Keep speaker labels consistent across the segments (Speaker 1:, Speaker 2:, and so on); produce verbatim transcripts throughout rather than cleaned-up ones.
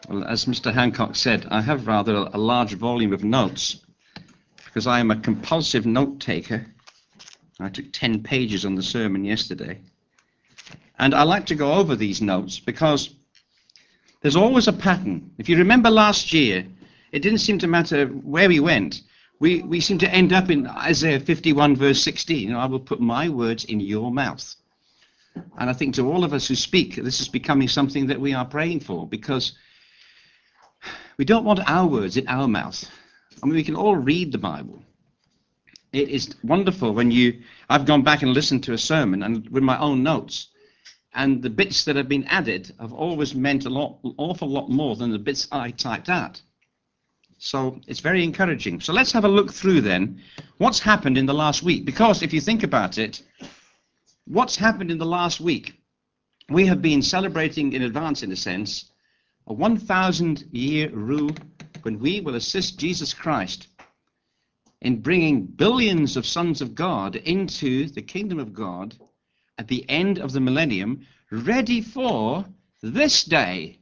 Speaker 1: Well, as Mister Hancock said, I have rather a large volume of notes because I am a compulsive note taker. I took ten pages on the sermon yesterday. And I like to go over these notes because there's always a pattern. If you remember last year, it didn't seem to matter where we went. We, we seem to end up in Isaiah fifty-one verse sixteen. You know, I will put my words in your mouth. And I think to all of us who speak, this is becoming something that we are praying for, because we don't want our words in our mouth. I mean, we can all read the Bible. It is wonderful when you, I've gone back and listened to a sermon and with my own notes, and the bits that have been added have always meant a lot, an awful lot more than the bits I typed out. So it's very encouraging. So let's have a look through then what's happened in the last week, because if you think about it, what's happened in the last week? We have been celebrating in advance, in a sense, a one thousand year rule when we will assist Jesus Christ in bringing billions of sons of God into the kingdom of God at the end of the millennium, ready for this day.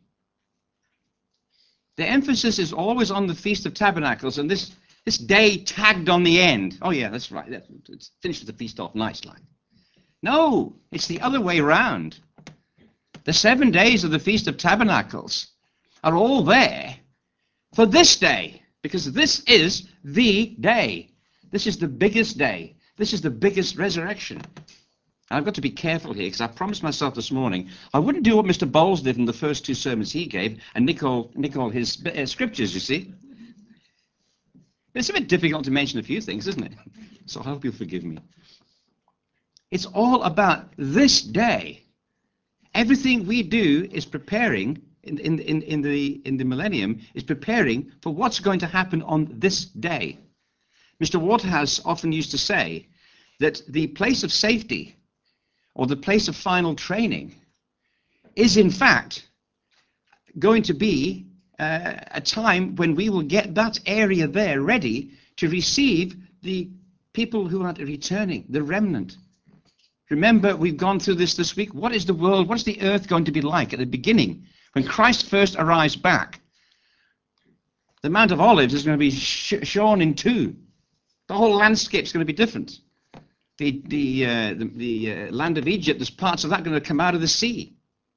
Speaker 1: The emphasis is always on the Feast of Tabernacles, and this, this day tagged on the end. Oh yeah, that's right. That's, it's finished the feast off nicely. No, it's the other way around. The seven days of the Feast of Tabernacles are all there for this day, because this is the day. This is the biggest day. This is the biggest resurrection. I've got to be careful here, because I promised myself this morning I wouldn't do what Mister Bowles did in the first two sermons he gave and nick all, nick all his uh, scriptures, you see. It's a bit difficult to mention a few things, isn't it? So I hope you'll forgive me. It's all about this day. Everything we do is preparing in, in, in, in, the, in the millennium, is preparing for what's going to happen on this day. Mister Waterhouse often used to say that the place of safety, or the place of final training, is in fact going to be uh, a time when we will get that area there ready to receive the people who are returning, the remnant. Remember, we've gone through this this week. What is the world, what's the earth going to be like at the beginning? When Christ first arrives back, the Mount of Olives is going to be sh shorn in two. The whole landscape is going to be different. The, the, uh, the, the uh, land of Egypt, there's parts of that going to come out of the sea.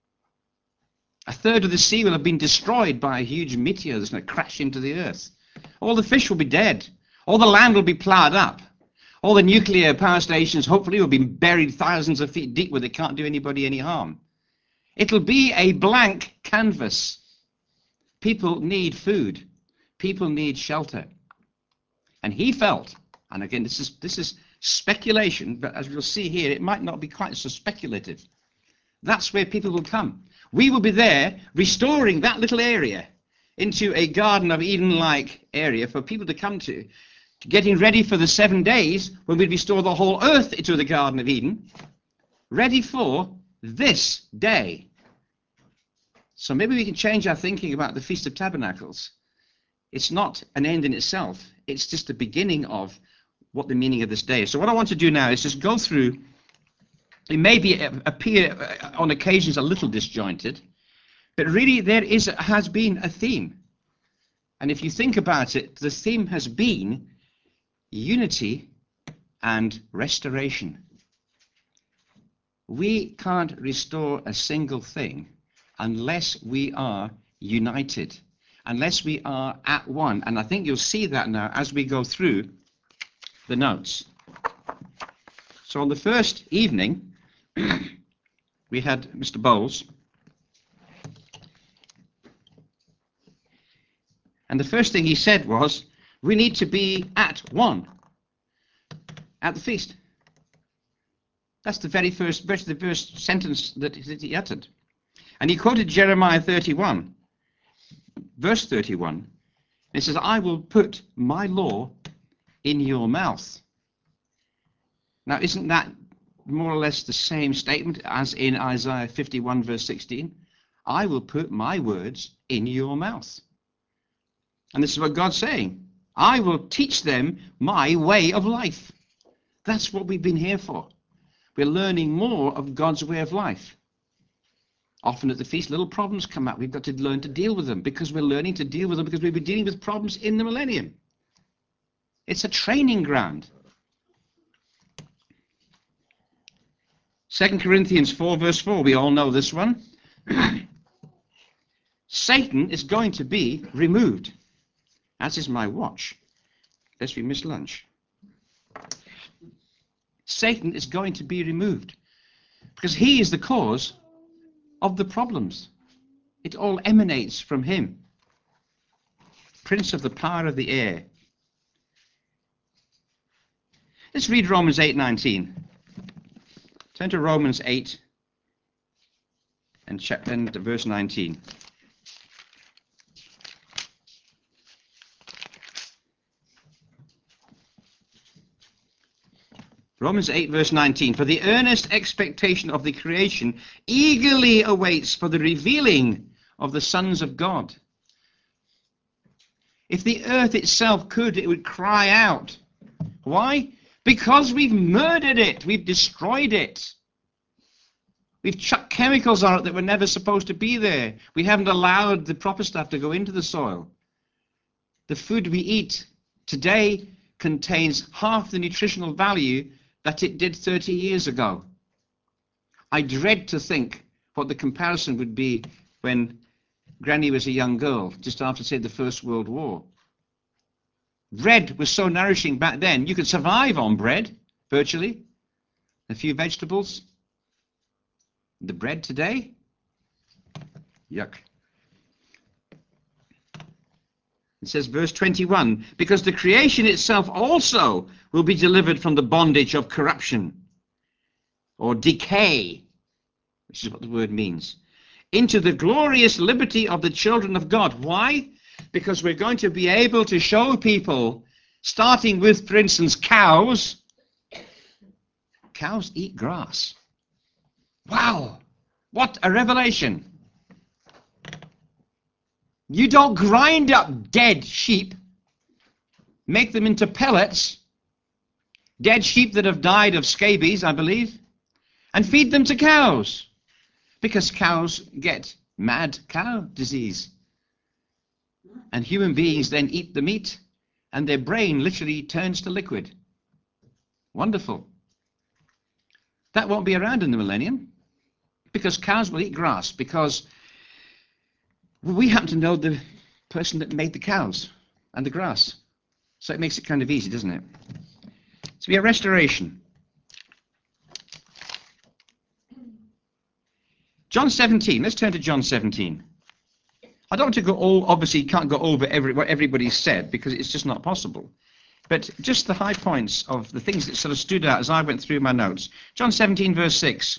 Speaker 1: A third of the sea will have been destroyed by a huge meteor that's going to crash into the earth. All the fish will be dead. All the land will be ploughed up. All the nuclear power stations hopefully will be buried thousands of feet deep where they can't do anybody any harm. It'll be a blank canvas. People need food. People need shelter. And he felt, and again, this is, this is speculation, but as we'll see here, it might not be quite so speculative. That's where people will come. We will be there restoring that little area into a Garden of Eden-like area for people to come to, getting ready for the seven days when we restore the whole earth into the Garden of Eden, ready for this day. So maybe we can change our thinking about the Feast of Tabernacles. It's not an end in itself. It's just the beginning of what the meaning of this day is. So what I want to do now is just go through. It may be appear on occasions a little disjointed, but really there is has been a theme. And if you think about it, the theme has been unity and restoration. We can't restore a single thing unless we are united, unless we are at one. And I think you'll see that now as we go through the notes. So on the first evening, we had Mister Bowles, and the first thing he said was, we need to be at one at the feast. That's the very first, the first sentence that he uttered. And he quoted Jeremiah thirty-one, verse thirty-one. It says, I will put my law in your mouth. Now, isn't that more or less the same statement as in Isaiah fifty-one, verse sixteen? I will put my words in your mouth. And this is what God's saying. I will teach them my way of life. That's what we've been here for. We're learning more of God's way of life. Often at the feast, little problems come up. We've got to learn to deal with them because we're learning to deal with them because we've been dealing with problems in the millennium. It's a training ground. Second Corinthians four verse four, we all know this one. Satan is going to be removed, as is my watch, lest we miss lunch. Satan is going to be removed because he is the cause of the problems. It all emanates from him. Prince of the power of the air. Let's read Romans eight nineteen. Turn to Romans eight and, check, and verse nineteen. Romans eight verse nineteen. For the earnest expectation of the creation eagerly awaits for the revealing of the sons of God. If the earth itself could, it would cry out. Why? Because we've murdered it. We've destroyed it. We've chucked chemicals on it that were never supposed to be there. We haven't allowed the proper stuff to go into the soil. The food we eat today contains half the nutritional value that it did thirty years ago. I dread to think what the comparison would be when Granny was a young girl, just after, say, the First World War. Bread was so nourishing back then, you could survive on bread, virtually. A few vegetables. The bread today? Yuck. It says, verse twenty-one, because the creation itself also will be delivered from the bondage of corruption or decay, which is what the word means, into the glorious liberty of the children of God. Why? Because we're going to be able to show people, starting with, for instance, cows. Cows eat grass. Wow, what a revelation. You don't grind up dead sheep, make them into pellets, dead sheep that have died of scabies, I believe, and feed them to cows, because cows get mad cow disease. And human beings then eat the meat, and their brain literally turns to liquid. Wonderful. That won't be around in the millennium, because cows will eat grass, because we happen to know the person that made the cows and the grass. So it makes it kind of easy, doesn't it? To be a restoration. John seventeen, let's turn to John seventeen. I don't want to go all, obviously can't go over every, what everybody's said because it's just not possible. But just the high points of the things that sort of stood out as I went through my notes. John seventeen verse six.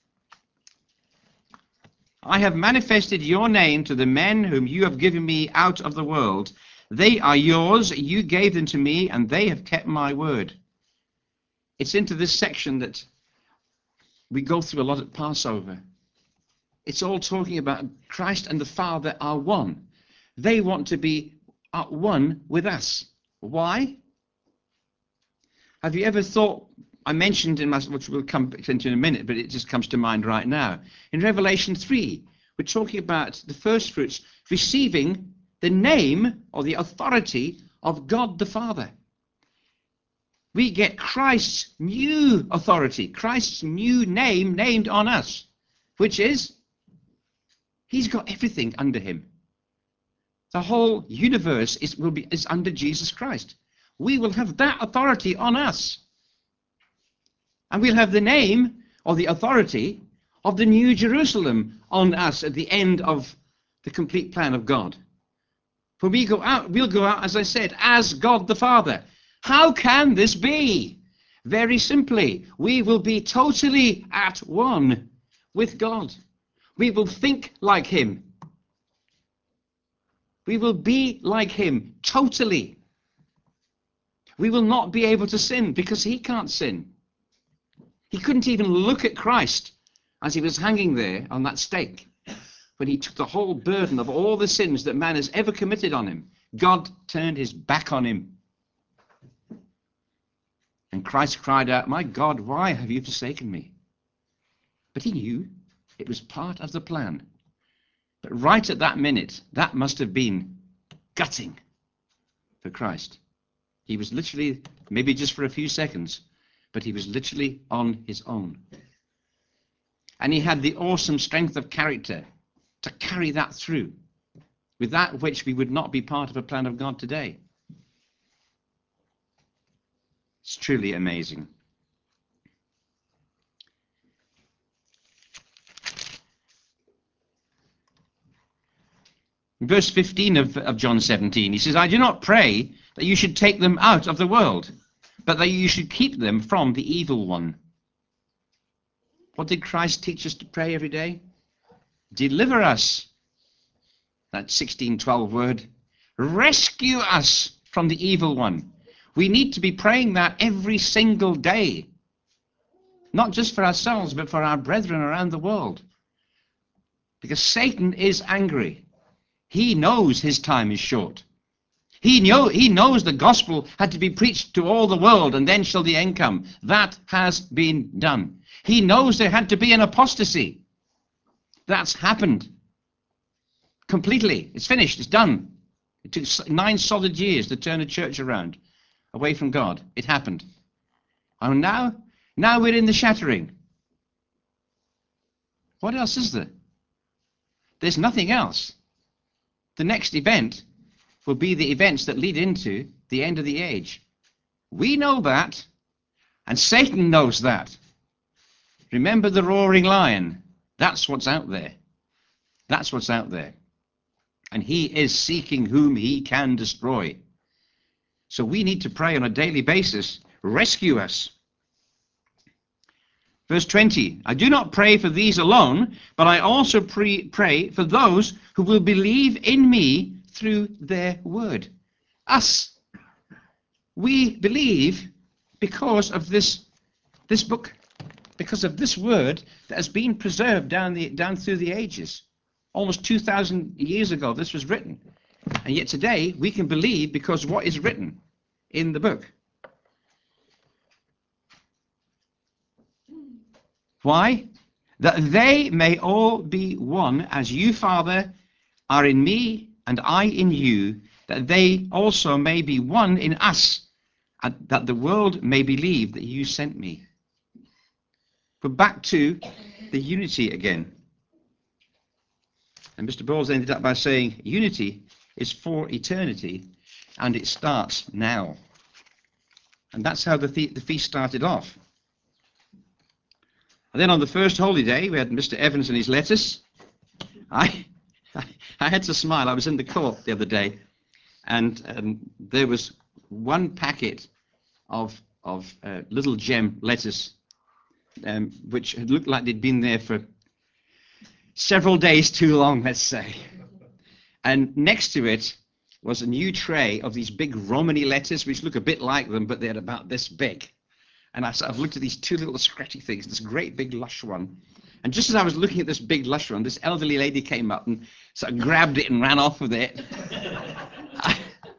Speaker 1: I have manifested your name to the men whom you have given me out of the world. They are yours, you gave them to me, and they have kept my word. It's into this section that we go through a lot at Passover. It's all talking about Christ and the Father are one. They want to be at one with us. Why? Have you ever thought, I mentioned in my, which we'll come into in a minute, but it just comes to mind right now. In Revelation three, we're talking about the first fruits receiving the name or the authority of God the Father. We get Christ's new authority, Christ's new name named on us, which is, he's got everything under him. The whole universe is, will be, is under Jesus Christ. We will have that authority on us. And we'll have the name or the authority of the New Jerusalem on us at the end of the complete plan of God. When we go out, we'll go out, as I said, as God the Father. How can this be? Very simply, we will be totally at one with God. We will think like him. We will be like him totally. We will not be able to sin because he can't sin. He couldn't even look at Christ as he was hanging there on that stake when he took the whole burden of all the sins that man has ever committed on him. God turned his back on him. And Christ cried out, my God, why have you forsaken me? But he knew. It was part of the plan. But right at that minute, that must have been gutting for Christ. He was literally, maybe just for a few seconds, but he was literally on his own. And he had the awesome strength of character to carry that through, with that which we would not be part of a plan of God today. It's truly amazing. In verse fifteen of, of John seventeen, he says, I do not pray that you should take them out of the world, but that you should keep them from the evil one. What did Christ teach us to pray every day? Deliver us. That sixteen twelve word. Rescue us from the evil one. We need to be praying that every single day. Not just for ourselves, but for our brethren around the world. Because Satan is angry. He knows his time is short. He, know, he knows the gospel had to be preached to all the world, and then shall the end come. That has been done. He knows there had to be an apostasy. That's happened. Completely. It's finished. It's done. It took nine solid years to turn a church around, away from God. It happened. And now, now we're in the shattering. What else is there? There's nothing else. The next event will be the events that lead into the end of the age. We know that, and Satan knows that. Remember the roaring lion. That's what's out there. That's what's out there. And he is seeking whom he can destroy. So we need to pray on a daily basis, rescue us. Verse twenty, I do not pray for these alone, but I also pre- pray for those who will believe in me through their word. Us. We believe because of this, this book, because of this word that has been preserved down, the, down through the ages. Almost two thousand years ago this was written. And yet today we can believe because what is written in the book. Why? That they may all be one, as you, Father, are in me, and I in you, that they also may be one in us, and that the world may believe that you sent me. But back to the unity again. And Mister Bowles ended up by saying, unity is for eternity, and it starts now. And that's how the, the, the feast started off. And then on the first holy day, we had Mister Evans and his lettuce. I, I had to smile. I was in the court the other day, and um, there was one packet of, of uh, little gem lettuce, um, which had looked like they'd been there for several days too long, let's say. And next to it was a new tray of these big Romany lettuce, which look a bit like them, but they're about this big. And I sort of looked at these two little scratchy things, this great big lush one. And just as I was looking at this big lush one, this elderly lady came up and sort of grabbed it and ran off with it. I,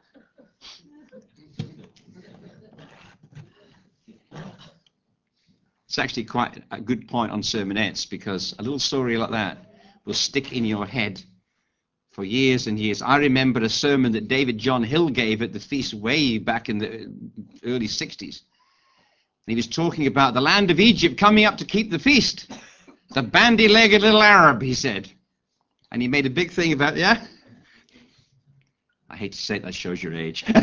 Speaker 1: it's actually quite a good point on sermonettes, because a little story like that will stick in your head for years and years. I remember a sermon that David John Hill gave at the feast way back in the early sixties. And he was talking about the land of Egypt coming up to keep the feast. The bandy-legged little Arab, he said. And he made a big thing about, yeah? I hate to say it, that shows your age. And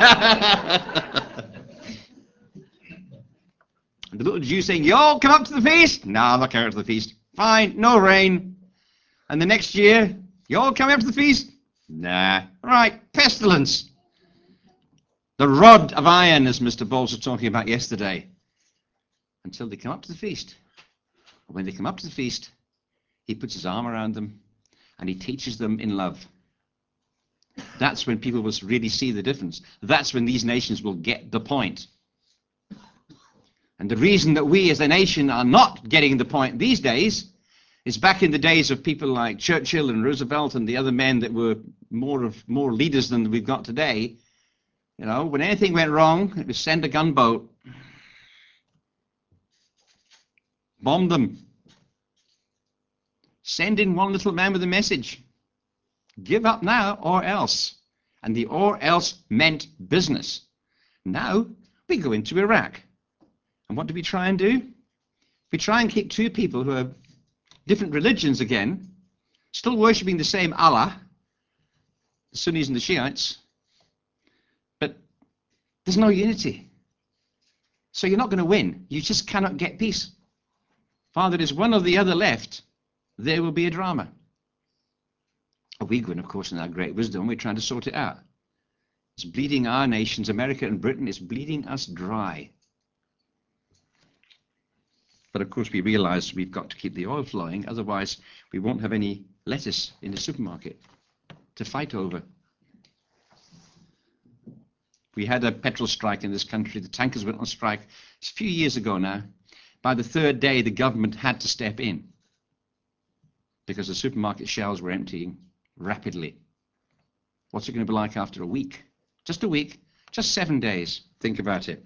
Speaker 1: the little Jew saying, you all come up to the feast? No, I'm not coming up to the feast. Fine, no rain. And the next year, you all coming up to the feast? Nah. Right, pestilence. The rod of iron, as Mister Bowles was talking about yesterday. Until they come up to the feast. When they come up to the feast, he puts his arm around them and he teaches them in love. That's when people will really see the difference. That's when these nations will get the point. And the reason that we as a nation are not getting the point these days is back in the days of people like Churchill and Roosevelt and the other men that were more of more leaders than we've got today. You know, when anything went wrong, it was send a gunboat. Bomb them. Send in one little man with a message. Give up now or else. And the or else meant business. Now we go into Iraq. And what do we try and do? We try and keep two people who are different religions again, still worshipping the same Allah, the Sunnis and the Shiites, but there's no unity. So you're not going to win. You just cannot get peace. Father, there's one or the other left, there will be a drama. We go in, of course, in our great wisdom, we're trying to sort it out. It's bleeding our nations, America and Britain, is bleeding us dry. But of course we realize we've got to keep the oil flowing, otherwise we won't have any lettuce in the supermarket to fight over. We had a petrol strike in this country. The tankers went on strike. It's a few years ago now. By the third day, the government had to step in because the supermarket shelves were emptying rapidly. What's it going to be like after a week? Just a week, just seven days. Think about it.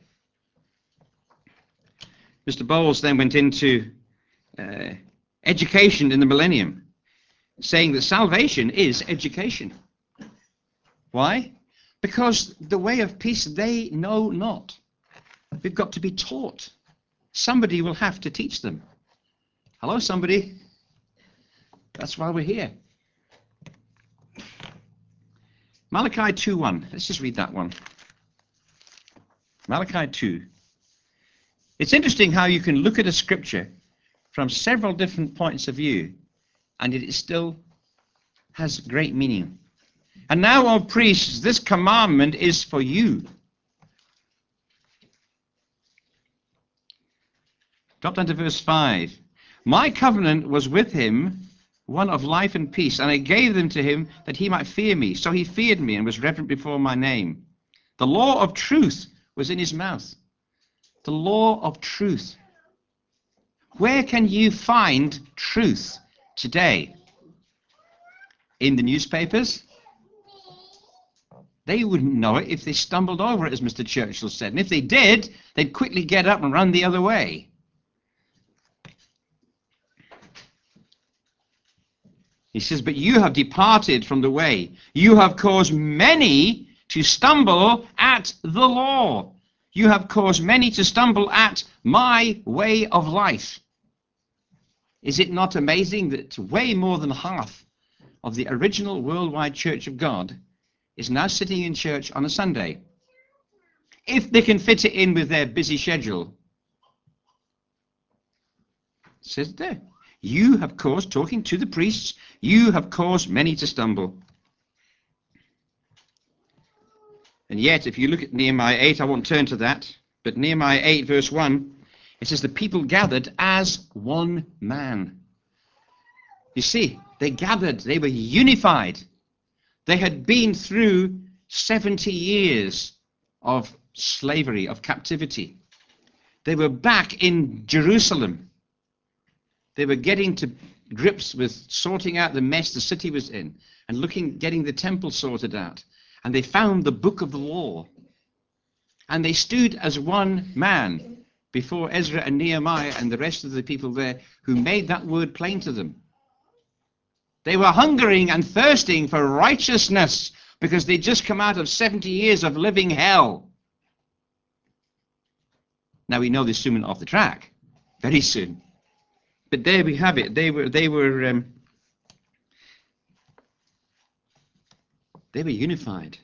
Speaker 1: Mister Bowles then went into uh, education in the millennium, saying that salvation is education. Why? Because the way of peace they know not. We've got to be taught. Somebody will have to teach them. Hello, somebody. That's why we're here. Malachi two one. Let's just read that one. Malachi two. It's interesting how you can look at a scripture from several different points of view, and it still has great meaning. And now, O priests, this commandment is for you. Drop down to verse five. My covenant was with him, one of life and peace, and I gave them to him that he might fear me. So he feared me and was reverent before my name. The law of truth was in his mouth. The law of truth. Where can you find truth today? In the newspapers? They wouldn't know it if they stumbled over it, as Mister Churchill said. And if they did, they'd quickly get up and run the other way. He says, but you have departed from the way. You have caused many to stumble at the law. You have caused many to stumble at my way of life. Is it not amazing that way more than half of the original worldwide Church of God is now sitting in church on a Sunday? If they can fit it in with their busy schedule. It says there. You have caused, talking to the priests, you have caused many to stumble. And yet, if you look at Nehemiah eight, I won't turn to that, but Nehemiah eight verse one, it says the people gathered as one man. You see, they gathered, they were unified. They had been through seventy years of slavery, of captivity. They were back in Jerusalem. They were getting to grips with sorting out the mess the city was in and looking, getting the temple sorted out. And they found the book of the law. And they stood as one man before Ezra and Nehemiah and the rest of the people there who made that word plain to them. They were hungering and thirsting for righteousness because they'd just come out of seventy years of living hell. Now we know this soon went off the track, very soon. But there we have it. They were, they were, um, they were unified.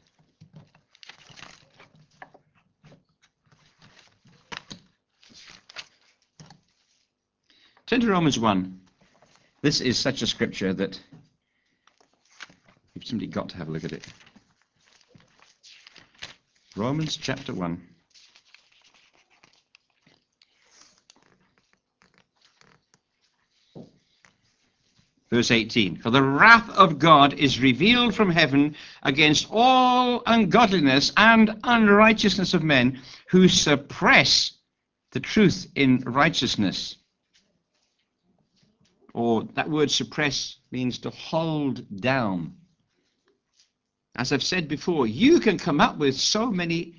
Speaker 1: Turn to Romans one. This is such a scripture that you've simply got to have a look at it. Romans chapter one. Verse eighteen, for the wrath of God is revealed from heaven against all ungodliness and unrighteousness of men who suppress the truth in righteousness. Or that word suppress means to hold down. As I've said before, you can come up with so many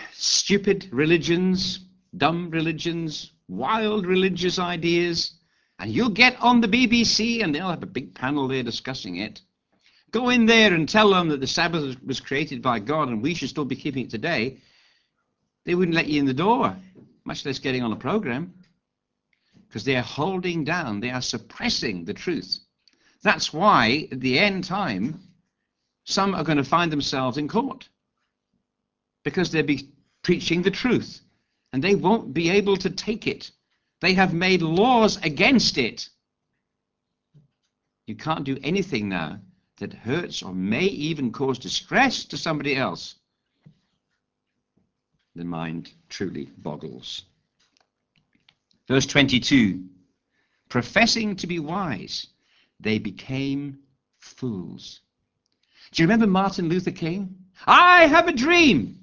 Speaker 1: stupid religions, dumb religions, wild religious ideas, And you'll get on the B B C and they'll have a big panel there discussing it. Go in there and tell them that the Sabbath was created by God and we should still be keeping it today. They wouldn't let you in the door, much less getting on a program, because they are holding down, they are suppressing the truth. That's why at the end time, some are going to find themselves in court, because they'll be preaching the truth and they won't be able to take it. They have made laws against it. You can't do anything now that hurts or may even cause distress to somebody else. The mind truly boggles. Verse twenty-two, professing to be wise, they became fools. Do you remember Martin Luther King? I have a dream.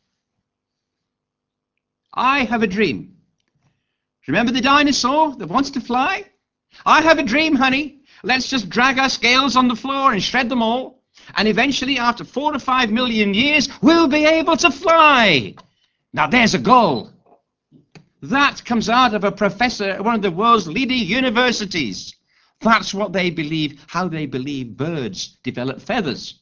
Speaker 1: I have a dream. Remember the dinosaur that wants to fly? I have a dream, honey. Let's just drag our scales on the floor and shred them all. And eventually, after four to five million years, we'll be able to fly. Now there's a goal. That comes out of a professor at one of the world's leading universities. That's what they believe, how they believe birds develop feathers.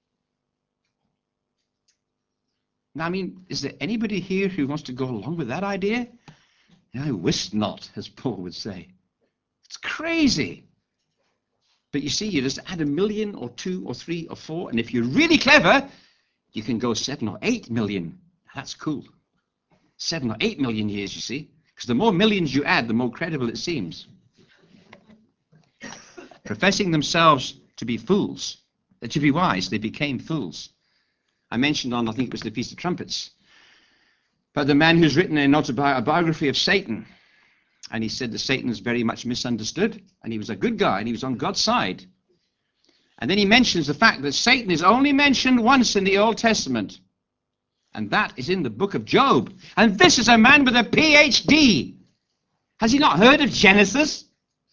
Speaker 1: Now, I mean, is there anybody here who wants to go along with that idea? I wist not, as Paul would say. It's crazy. But you see, you just add a million or two or three or four, and if you're really clever, you can go seven or eight million. That's cool. Seven or eight million years, you see. Because the more millions you add, the more credible it seems. Professing themselves to be fools, uh, to be wise, they became fools. I mentioned on, I think it was the Feast of Trumpets, but the man who's written an autobiography of Satan, and he said that Satan is very much misunderstood, and he was a good guy, and he was on God's side. And then he mentions the fact that Satan is only mentioned once in the Old Testament, and that is in the book of Job. And this is a man with a P H D. Has he not heard of Genesis?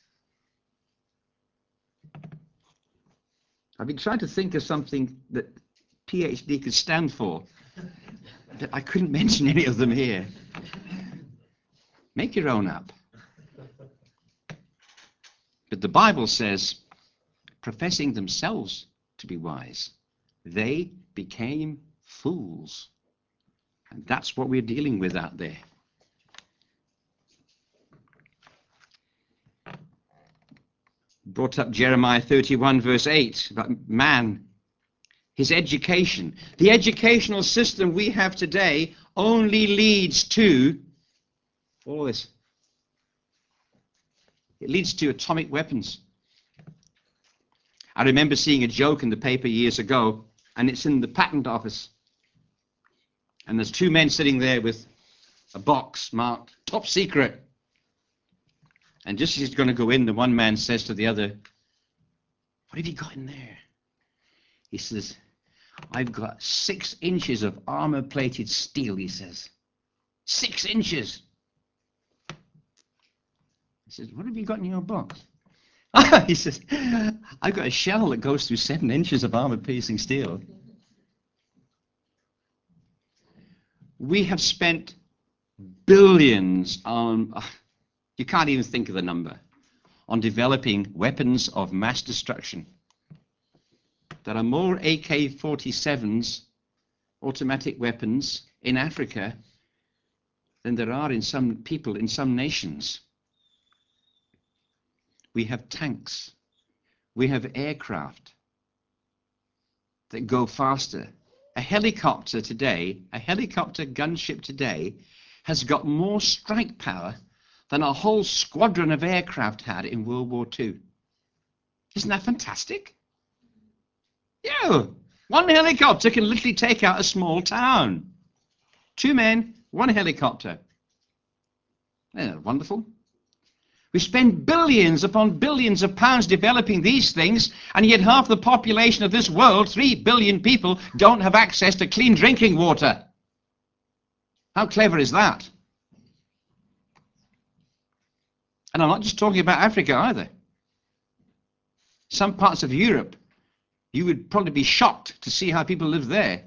Speaker 1: I've been trying to think of something that P H D could stand for, but I couldn't mention any of them here. Make your own up. But the Bible says, professing themselves to be wise, they became fools. And that's what we're dealing with out there. Brought up Jeremiah thirty-one verse eight about man, his education. The educational system we have today only leads to all this. It leads to atomic weapons. I remember seeing a joke in the paper years ago, and it's in the patent office. And there's two men sitting there with a box marked top secret. And just as he's going to go in, the one man says to the other, what have you got in there? He says, I've got six inches of armor-plated steel, he says. Six inches. He says, what have you got in your box? He says, I've got a shell that goes through seven inches of armor-piercing steel. We have spent billions on, you can't even think of the number, on developing weapons of mass destruction. There are more A K forty-sevens, automatic weapons, in Africa than there are in some people in some nations. We have tanks. We have aircraft that go faster. A helicopter today, a helicopter gunship today, has got more strike power than a whole squadron of aircraft had in World War Two. Isn't that fantastic? Yeah, one helicopter can literally take out a small town. Two men, one helicopter. Isn't that wonderful? We spend billions upon billions of pounds developing these things, and yet half the population of this world, three billion people, don't have access to clean drinking water. How clever is that? And I'm not just talking about Africa either. Some parts of Europe, you would probably be shocked to see how people live there.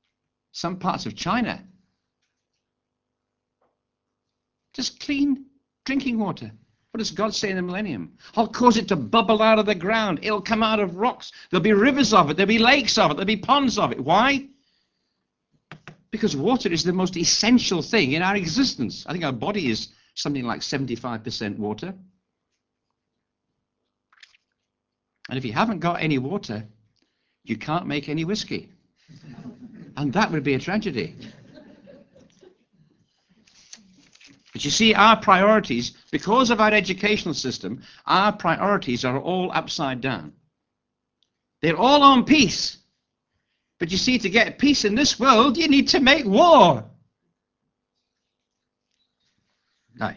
Speaker 1: Some parts of China, just clean Drinking water. What does God say in the millennium? I'll cause it to bubble out of the ground. It'll come out of rocks. There'll be rivers of it. There'll be lakes of it. There'll be ponds of it. Why? Because water is the most essential thing in our existence. I think our body is something like seventy-five percent water. And if you haven't got any water, you can't make any whiskey. And that would be a tragedy. But you see, our priorities, because of our educational system, our priorities are all upside down. They're all on peace. But you see, to get peace in this world, you need to make war. That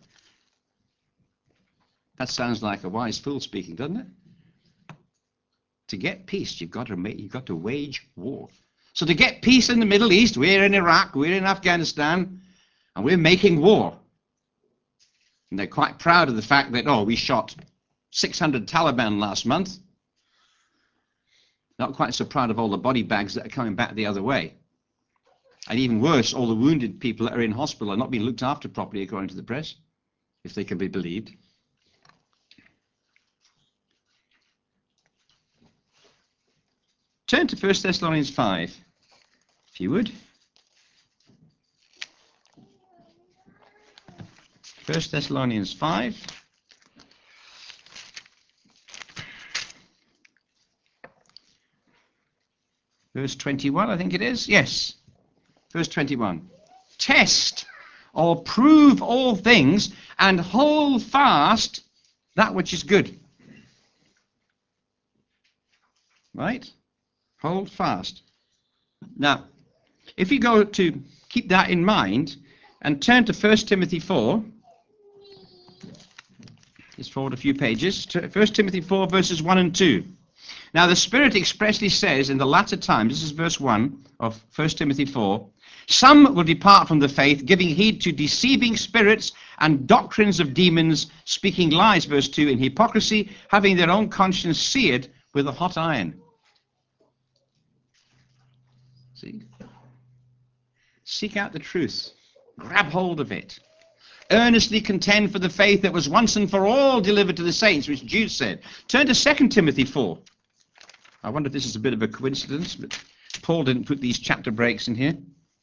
Speaker 1: sounds like a wise fool speaking, doesn't it? To get peace, you've got to make, you've got to wage war. So to get peace in the Middle East, we're in Iraq, we're in Afghanistan, and we're making war. And they're quite proud of the fact that, oh, we shot six hundred Taliban last month. Not quite so proud of all the body bags that are coming back the other way. And even worse, all the wounded people that are in hospital are not being looked after properly, according to the press, if they can be believed. Turn to First Thessalonians five, if you would. First Thessalonians five. Verse twenty-one, I think it is. Yes. Verse twenty-one. Test or prove all things and hold fast that which is good. Right? Hold fast. Now, if you go to keep that in mind and turn to First Timothy four, just forward a few pages, to First Timothy four, verses one and two. Now, the Spirit expressly says in the latter times, this is verse one of First Timothy four, some will depart from the faith, giving heed to deceiving spirits and doctrines of demons, speaking lies, verse two, in hypocrisy, having their own conscience seared with a hot iron. See? Seek out the truth. Grab hold of it. Earnestly contend for the faith that was once and for all delivered to the saints, which Jude said. Turn to Second Timothy four. I wonder if this is a bit of a coincidence, but Paul didn't put these chapter breaks in here.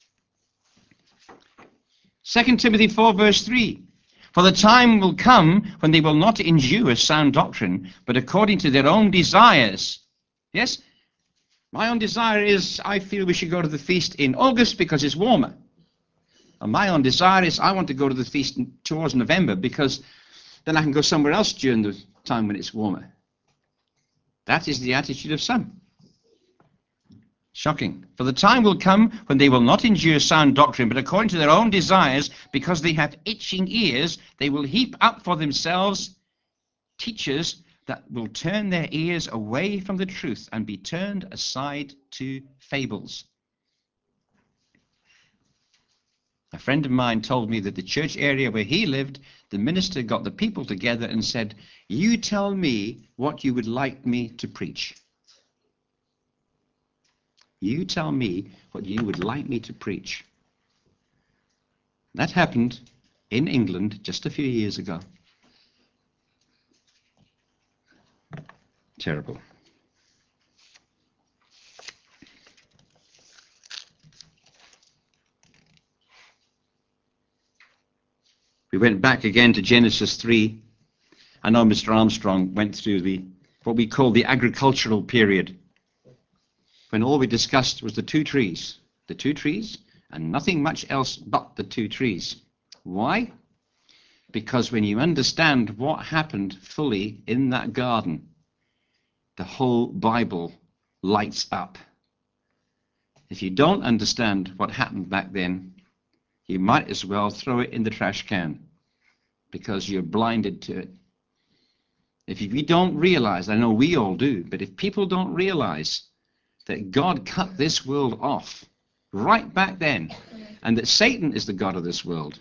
Speaker 1: Second Timothy four, verse three. For the time will come when they will not endure sound doctrine, but according to their own desires. Yes? My own desire is, I feel we should go to the feast in August because it's warmer. And my own desire is, I want to go to the feast towards November because then I can go somewhere else during the time when it's warmer. That is the attitude of some. Shocking. For the time will come when they will not endure sound doctrine, but according to their own desires, because they have itching ears, they will heap up for themselves teachers that will turn their ears away from the truth and be turned aside to fables. A friend of mine told me that the church area where he lived, the minister got the people together and said, you tell me what you would like me to preach. You tell me what you would like me to preach. That happened in England just a few years ago. Terrible. We went back again to Genesis three. I know Mister Armstrong went through the what we call the agricultural period, when all we discussed was the two trees, the two trees, and nothing much else but the two trees. Why? Because when you understand what happened fully in that garden, the whole Bible lights up. If you don't understand what happened back then, you might as well throw it in the trash can, because you're blinded to it. If you don't realize, I know we all do, but if people don't realize that God cut this world off right back then, and that Satan is the God of this world,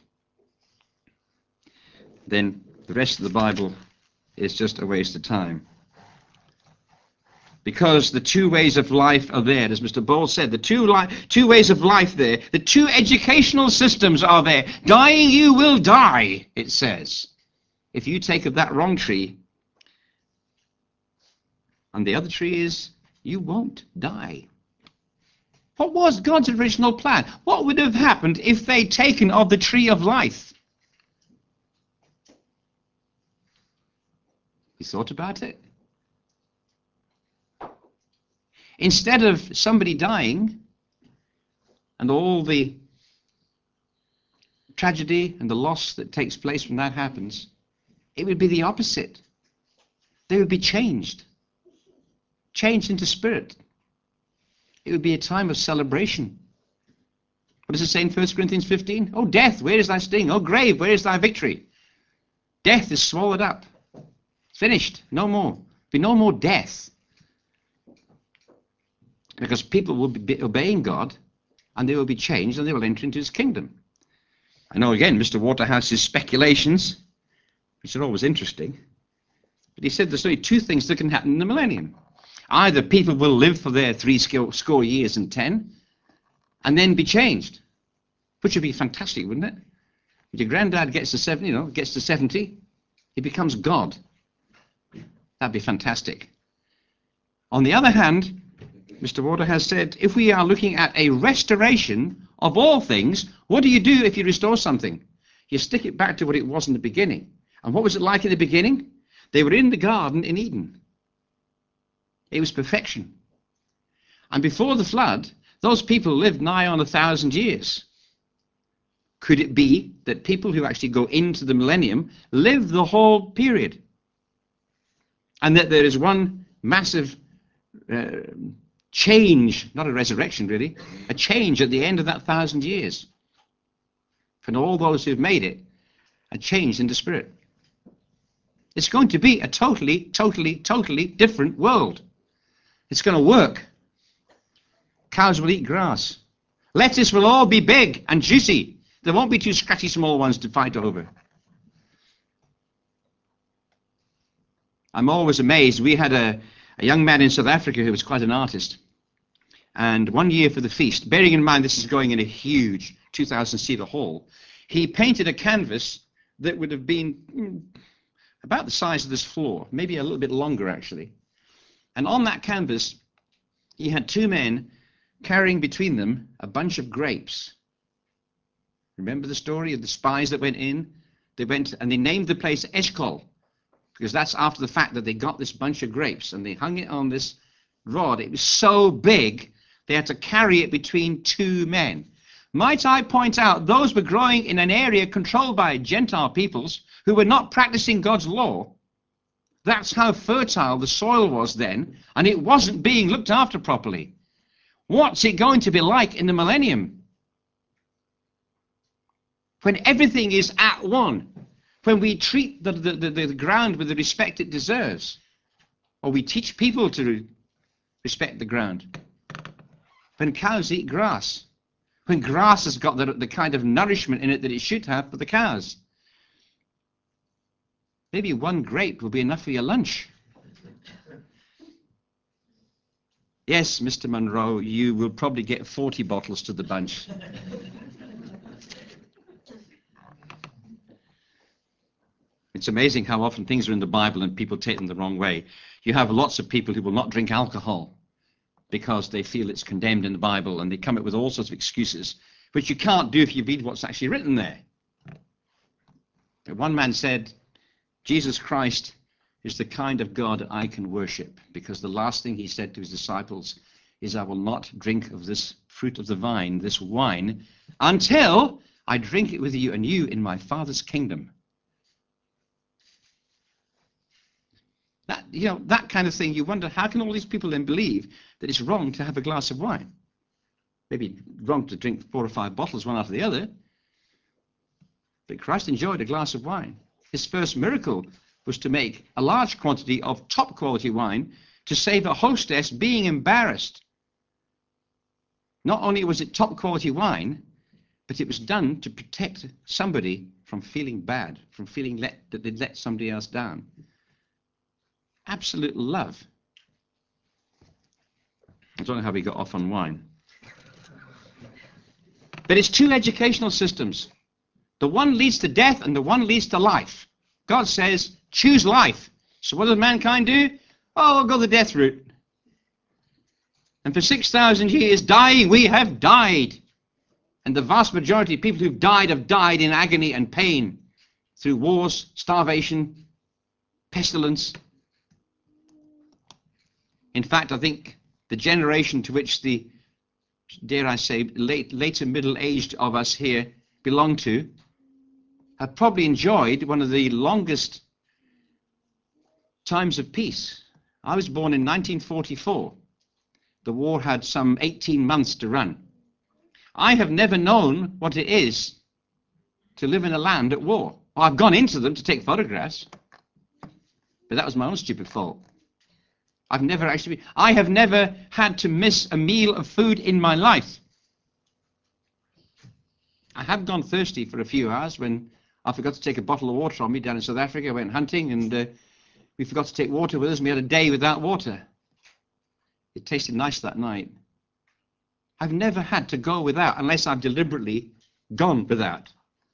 Speaker 1: then the rest of the Bible is just a waste of time. Because the two ways of life are there, as Mister Ball said, the two, li- two ways of life there, the two educational systems are there. Dying you will die, it says, if you take of that wrong tree. And the other tree is, you won't die. What was God's original plan? What would have happened if they'd taken of the tree of life? You thought about it? Instead of somebody dying and all the tragedy and the loss that takes place when that happens, it would be the opposite. They would be changed, changed into spirit. It would be a time of celebration. What does it say in First Corinthians fifteen? Oh, death, where is thy sting? Oh, grave, where is thy victory? Death is swallowed up. Finished. No more. Be no more death. Because people will be obeying God, and they will be changed, and they will enter into his kingdom. I know, again, Mister Waterhouse's speculations, which are always interesting, but he said there's only two things that can happen in the millennium. Either people will live for their three score years and ten, and then be changed, which would be fantastic, wouldn't it? If your granddad gets to seventy, you know, gets to seventy, he becomes God. That'd be fantastic. On the other hand, Mister Waterhouse said, if we are looking at a restoration of all things, what do you do if you restore something? You stick it back to what it was in the beginning. And what was it like in the beginning? They were in the garden in Eden. It was perfection. And before the flood, those people lived nigh on a thousand years. Could it be that people who actually go into the millennium live the whole period? And that there is one massive uh, change, not a resurrection really, a change at the end of that thousand years. For all those who've made it are changed into spirit. It's going to be a totally, totally, totally different world. It's going to work. Cows will eat grass. Lettuce will all be big and juicy. There won't be two scratchy small ones to fight over. I'm always amazed. We had a, a young man in South Africa who was quite an artist. And one year for the feast, bearing in mind this is going in a huge two thousand seater hall, he painted a canvas that would have been mm, about the size of this floor, maybe a little bit longer actually. And on that canvas, he had two men carrying between them a bunch of grapes. Remember the story of the spies that went in? They went and they named the place Eshkol, because that's after the fact that they got this bunch of grapes and they hung it on this rod. It was so big, they had to carry it between two men. Might I point out, those were growing in an area controlled by Gentile peoples who were not practicing God's law. That's how fertile the soil was then, and it wasn't being looked after properly. What's it going to be like in the millennium? When everything is at one, when we treat the, the, the, the ground with the respect it deserves, or we teach people to respect the ground. When cows eat grass, when grass has got the, the kind of nourishment in it that it should have for the cows. Maybe one grape will be enough for your lunch. Yes, Mister Monroe, you will probably get forty bottles to the bunch. It's amazing how often things are in the Bible and people take them the wrong way. You have lots of people who will not drink alcohol because they feel it's condemned in the Bible, and they come up with all sorts of excuses, which you can't do if you read what's actually written there. One man said, Jesus Christ is the kind of God I can worship, because the last thing he said to his disciples is, I will not drink of this fruit of the vine, this wine, until I drink it with you and you in my Father's kingdom. That, you know, that kind of thing, you wonder, how can all these people then believe that it's wrong to have a glass of wine? Maybe wrong to drink four or five bottles one after the other. But Christ enjoyed a glass of wine. His first miracle was to make a large quantity of top quality wine to save a hostess being embarrassed. Not only was it top quality wine, but it was done to protect somebody from feeling bad, from feeling let, that they'd let somebody else down. Absolute love. don't know how we got off on wine. But it's two educational systems. The one leads to death and the one leads to life. God says, choose life. So what does mankind do? Oh, we'll go the death route. And for six thousand years, dying, we have died. And the vast majority of people who've died have died in agony and pain through wars, starvation, pestilence. In fact, I think the generation to which the, dare I say, late, later middle-aged of us here belong to have probably enjoyed one of the longest times of peace. I was born in nineteen forty-four. The war had some eighteen months to run. I have never known what it is to live in a land at war. Well, I've gone into them to take photographs, but that was my own stupid fault. I've never actually, I have never had to miss a meal of food in my life. I have gone thirsty for a few hours when I forgot to take a bottle of water on me down in South Africa. I went hunting and uh, we forgot to take water with us and we had a day without water. It tasted nice that night. I've never had to go without unless I've deliberately gone without.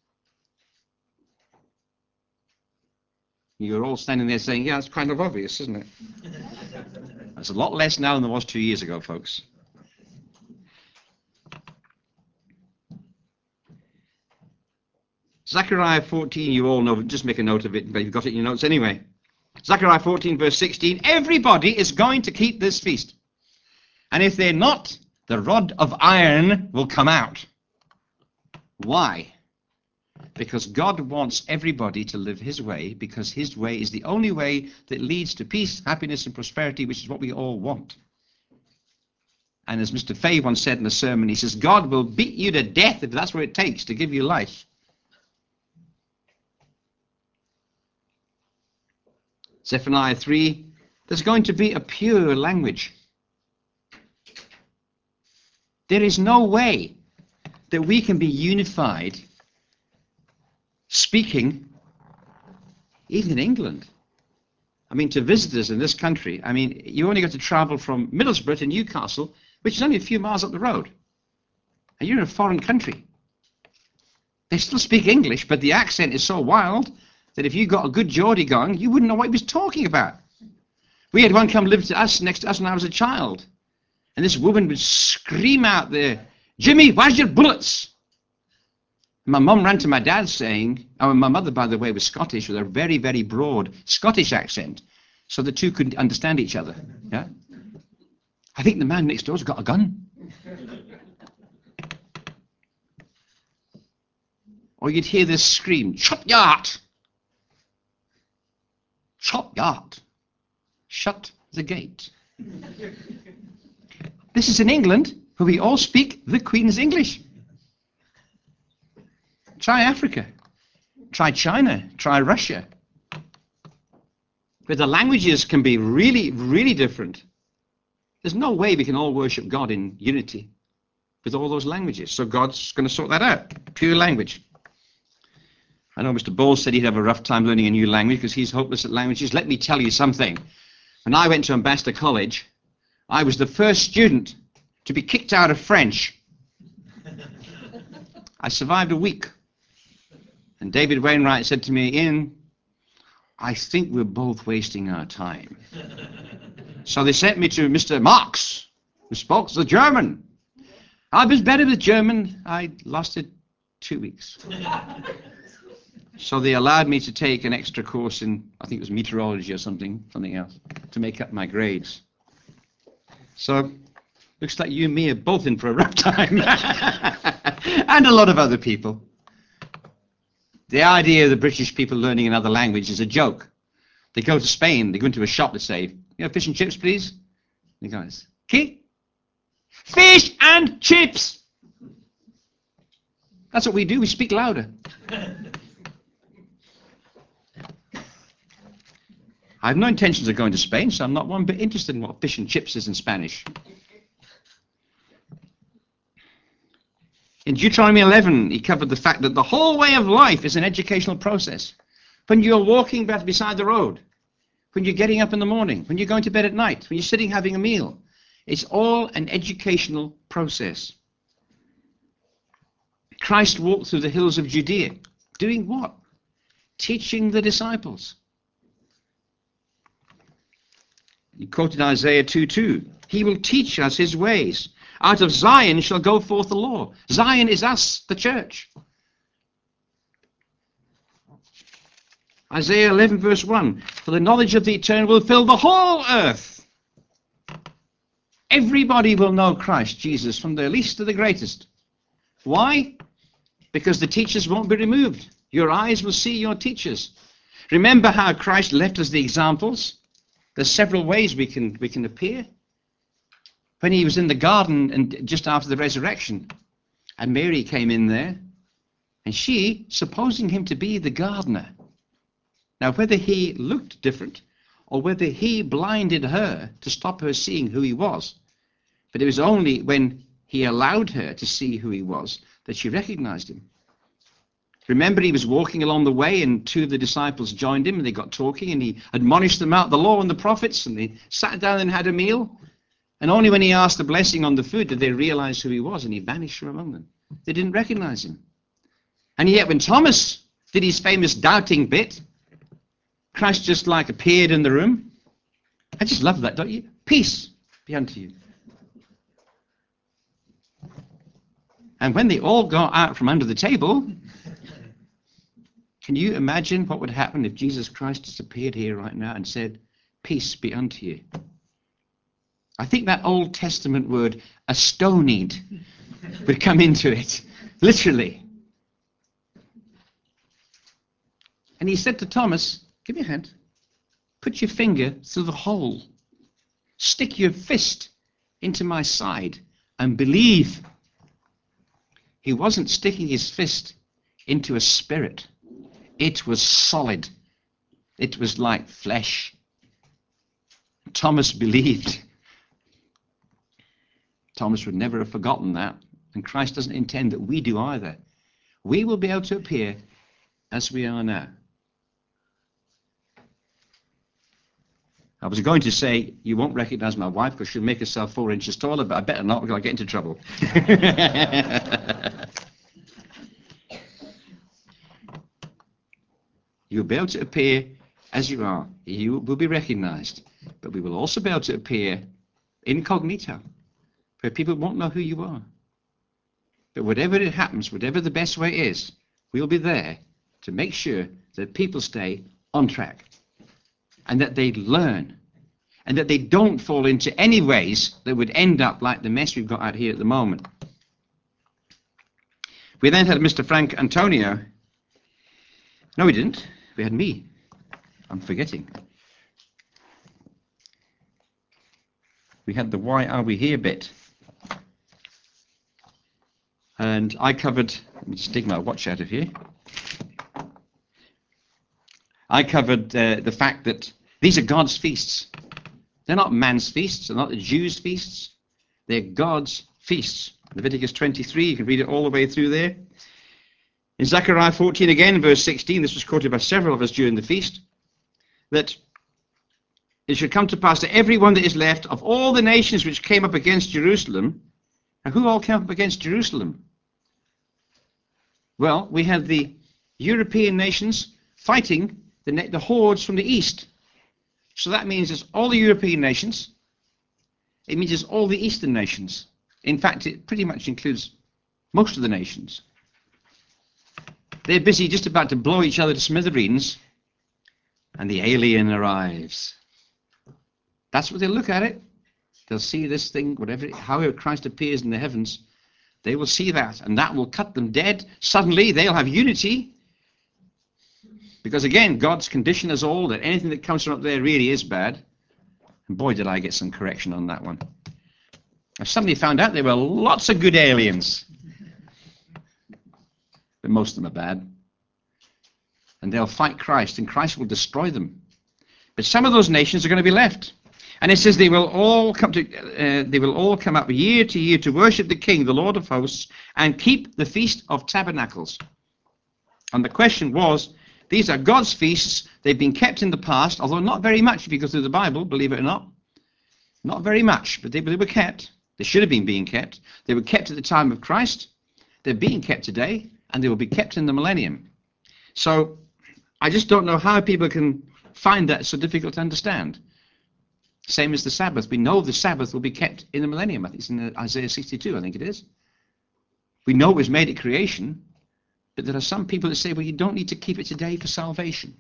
Speaker 1: You're all standing there saying, yeah, it's kind of obvious, isn't it? There's a lot less now than there was two years ago, folks. Zechariah fourteen, you all know, just make a note of it, but you've got it in your notes anyway. Zechariah fourteen, verse sixteen, everybody is going to keep this feast. And if they're not, the rod of iron will come out. Why? Because God wants everybody to live his way, because his way is the only way that leads to peace, happiness, and prosperity, which is what we all want. And as Mister Fay once said in a sermon, he says, God will beat you to death if that's what it takes to give you life. Zephaniah three, there's going to be a pure language. There is no way that we can be unified speaking, even in England. I mean, to visitors in this country, I mean, you only got to travel from Middlesbrough to Newcastle, which is only a few miles up the road. And you're in a foreign country. They still speak English, but the accent is so wild that if you got a good Geordie going, you wouldn't know what he was talking about. We had one come live to us, next to us when I was a child. And this woman would scream out there, Jimmy, where's your bullets? My mum ran to my dad saying, oh, my mother, by the way, was Scottish with a very, very broad Scottish accent, so the two couldn't understand each other. Yeah, I think the man next door's got a gun. Or you'd hear this scream, shut yard! Shut yard! Shut the gate. This is in England, where we all speak the Queen's English. Try Africa, try China, try Russia. But the languages can be really, really different. There's no way we can all worship God in unity with all those languages. So God's going to sort that out, pure language. I know Mister Bowles said he'd have a rough time learning a new language because he's hopeless at languages. Let me tell you something. When I went to Ambassador College, I was the first student to be kicked out of French. I survived a week. And David Wainwright said to me, Ian, I think we're both wasting our time. So they sent me to Mister Marx, who spoke the German. I was better with German. I lasted two weeks. So they allowed me to take an extra course in, I think it was meteorology or something, something else, to make up my grades. So looks like you and me are both in for a rough time. And a lot of other people. The idea of the British people learning another language is a joke. They go to Spain, they go into a shop, they say, you know, fish and chips, please? And the guys, okay? Fish and chips! That's what we do, we speak louder. I have no intentions of going to Spain, so I'm not one bit interested in what fish and chips is in Spanish. In Deuteronomy eleven, he covered the fact that the whole way of life is an educational process. When you're walking beside the road, when you're getting up in the morning, when you're going to bed at night, when you're sitting having a meal, It's all an educational process. Christ walked through the hills of Judea. Doing what? Teaching the disciples. He quoted Isaiah two two. He will teach us his ways. Out of Zion shall go forth the law. Zion is us, the church. Isaiah eleven verse one. For the knowledge of the eternal will fill the whole earth. Everybody will know Christ Jesus, from the least to the greatest. Why? Because the teachers won't be removed. Your eyes will see your teachers. Remember how Christ left us the examples? There's several ways we can we can appear. When he was in the garden and just after the resurrection, and Mary came in there, and she, supposing him to be the gardener. Now, whether he looked different or whether he blinded her to stop her seeing who he was, but it was only when he allowed her to see who he was that she recognized him. Remember, he was walking along the way and two of the disciples joined him and they got talking and he admonished them out the law and the prophets and they sat down and had a meal. And only when he asked the blessing on the food did they realize who he was, and he vanished from among them. They didn't recognize him. And yet when Thomas did his famous doubting bit, Christ just like appeared in the room. I just love that, don't you? Peace be unto you. And when they all got out from under the table, can you imagine what would happen if Jesus Christ just appeared here right now and said, peace be unto you? I think that Old Testament word, astonied, would come into it, literally. And he said to Thomas, give me a hand, put your finger through the hole, stick your fist into my side and believe. He wasn't sticking his fist into a spirit. It was solid. It was like flesh. Thomas believed. Thomas would never have forgotten that, and Christ doesn't intend that we do either. We will be able to appear as we are now. I was going to say, you won't recognize my wife because she'll make herself four inches taller, but I better not because I'll get into trouble. You'll be able to appear as you are. You will be recognized, but we will also be able to appear incognito, where people won't know who you are. But whatever it happens, whatever the best way is, we'll be there to make sure that people stay on track and that they learn and that they don't fall into any ways that would end up like the mess we've got out here at the moment. We then had Mister Frank Antonio. No, we didn't. We had me. I'm forgetting. We had the why are we here bit. And I covered, let me just dig my watch out of here. I covered uh, the fact that these are God's feasts. They're not man's feasts. They're not the Jews' feasts. They're God's feasts. Leviticus twenty-three, you can read it all the way through there. In Zechariah fourteen again, verse sixteen, this was quoted by several of us during the feast, that it should come to pass that everyone that is left of all the nations which came up against Jerusalem. Now, who all came up against Jerusalem? Well, we had the European nations fighting the, the hordes from the east. So that means it's all the European nations. It means it's all the Eastern nations. In fact, it pretty much includes most of the nations. They're busy just about to blow each other to smithereens, and the alien arrives. That's what they'll look at it. They'll see this thing, whatever, however Christ appears in the heavens, they will see that, and that will cut them dead. Suddenly, they'll have unity. Because again, God's condition is all that anything that comes from up there really is bad. And boy, did I get some correction on that one. I suddenly found out there were lots of good aliens. But most of them are bad. And they'll fight Christ, and Christ will destroy them. But some of those nations are going to be left. And it says they will all come to, uh, they will all come up year to year to worship the King, the Lord of hosts, and keep the Feast of Tabernacles. And the question was, these are God's feasts. They've been kept in the past, although not very much if you go through the Bible, believe it or not. Not very much, but they, they were kept. They should have been being kept. They were kept at the time of Christ. They're being kept today, and they will be kept in the millennium. So I just don't know how people can find that so difficult to understand. Same as the Sabbath. We know the Sabbath will be kept in the millennium. I think it's in Isaiah sixty-two, I think it is. We know it was made at creation, but there are some people that say, well, you don't need to keep it today for salvation.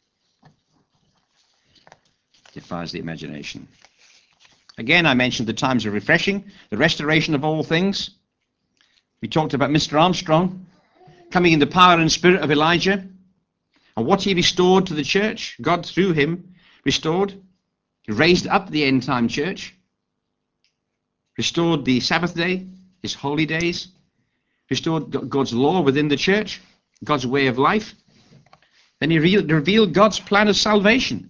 Speaker 1: Defies the imagination. Again, I mentioned the times of refreshing, the restoration of all things. We talked about Mister Armstrong coming in the power and spirit of Elijah, and what he restored to the church. God, through him, restored. He raised up the end-time church, restored the Sabbath day, his holy days, restored God's law within the church, God's way of life. Then he revealed God's plan of salvation.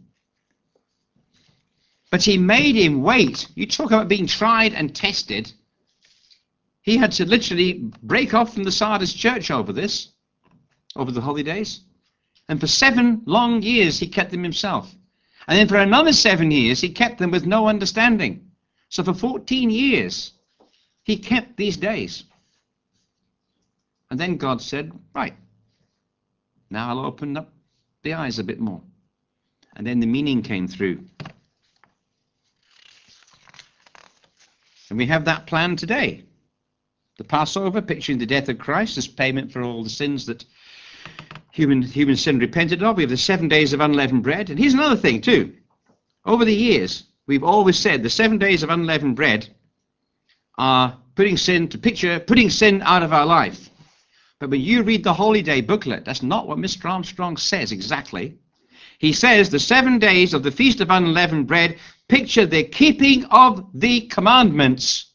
Speaker 1: But he made him wait. You talk about being tried and tested. He had to literally break off from the Sardis church over this, over the holy days. And for seven long years he kept them himself. And then for another seven years he kept them with no understanding. So for fourteen years he kept these days. And then God said, right, now I'll open up the eyes a bit more. And then the meaning came through. And we have that plan today. The Passover, picturing the death of Christ as payment for all the sins that human, human sin repented of. We have the seven days of unleavened bread. And here's another thing too. Over the years, we've always said the seven days of unleavened bread are putting sin to picture, putting sin out of our life. But when you read the Holy Day booklet, that's not what Mister Armstrong says exactly. He says the seven days of the Feast of Unleavened Bread picture the keeping of the commandments,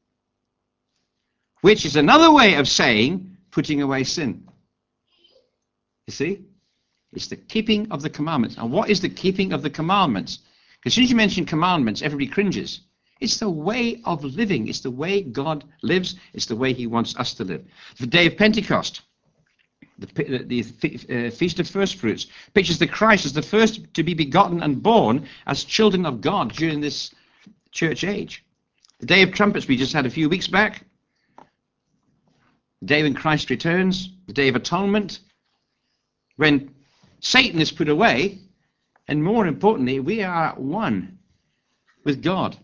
Speaker 1: which is another way of saying putting away sin. You see? It's the keeping of the commandments. And what is the keeping of the commandments? Because as soon as you mention commandments, everybody cringes. It's the way of living. It's the way God lives. It's the way he wants us to live. The day of Pentecost, the, the, the uh, Feast of First Fruits, pictures the Christ as the first to be begotten and born as children of God during this church age. The Day of Trumpets we just had a few weeks back. The day when Christ returns. The Day of Atonement, when Satan is put away, and more importantly, we are one with God.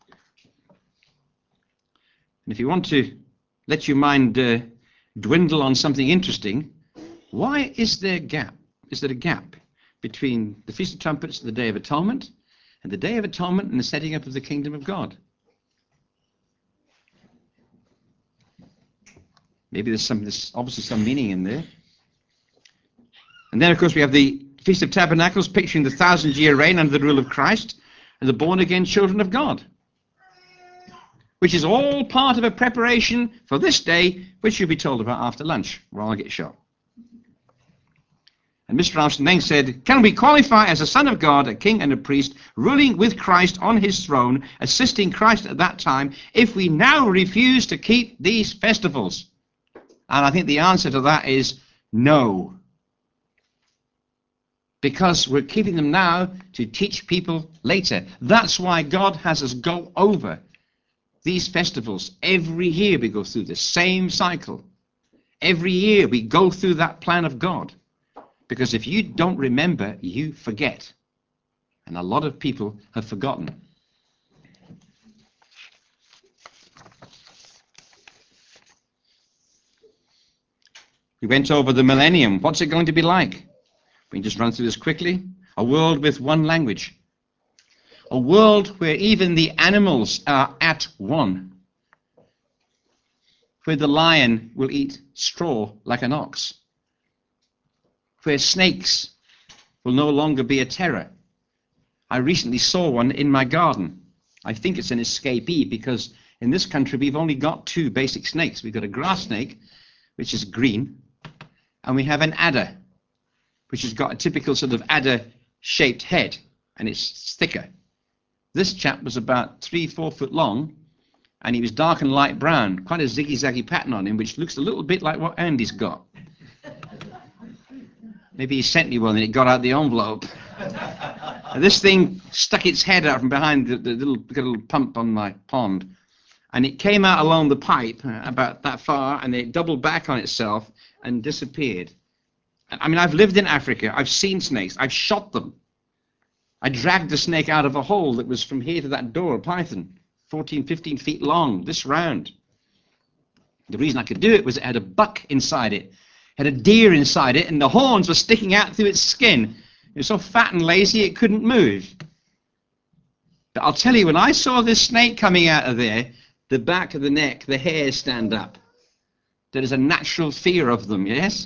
Speaker 1: And if you want to let your mind uh, dwindle on something interesting, why is there a gap? Is there a gap between the Feast of Trumpets and the Day of Atonement, and the Day of Atonement and the setting up of the kingdom of God? Maybe there's some, there's obviously some meaning in there. And then, of course, we have the Feast of Tabernacles, picturing the thousand-year reign under the rule of Christ and the born-again children of God, which is all part of a preparation for this day, which you'll be told about after lunch, where I'll get shot. And Mister Armstrong then said, can we qualify as a son of God, a king and a priest, ruling with Christ on his throne, assisting Christ at that time, if we now refuse to keep these festivals? And I think the answer to that is no. Because we're keeping them now to teach people later. That's why God has us go over these festivals. Every year we go through the same cycle. Every year we go through that plan of God. Because if you don't remember, you forget. And a lot of people have forgotten. We went over the millennium. What's it going to be like? We can just run through this quickly. A world with one language. A world where even the animals are at one. Where the lion will eat straw like an ox. Where snakes will no longer be a terror. I recently saw one in my garden. I think it's an escapee because in this country we've only got two basic snakes. We've got a grass snake, which is green, and we have an adder, which has got a typical sort of adder-shaped head, and it's thicker. This chap was about three, four foot long, and he was dark and light brown, quite a ziggy-zaggy pattern on him, which looks a little bit like what Andy's got. Maybe he sent me one and it got out the envelope. And this thing stuck its head out from behind the, the little, the little pump on my pond, and it came out along the pipe about that far, and it doubled back on itself and disappeared. I mean, I've lived in Africa. I've seen snakes. I've shot them. I dragged the snake out of a hole that was from here to that door, a python, fourteen, fifteen feet long, this round. The reason I could do it was it had a buck inside it, had a deer inside it, and the horns were sticking out through its skin. It was so fat and lazy it couldn't move. But I'll tell you, when I saw this snake coming out of there, the back of the neck, the hairs stand up. There is a natural fear of them, yes?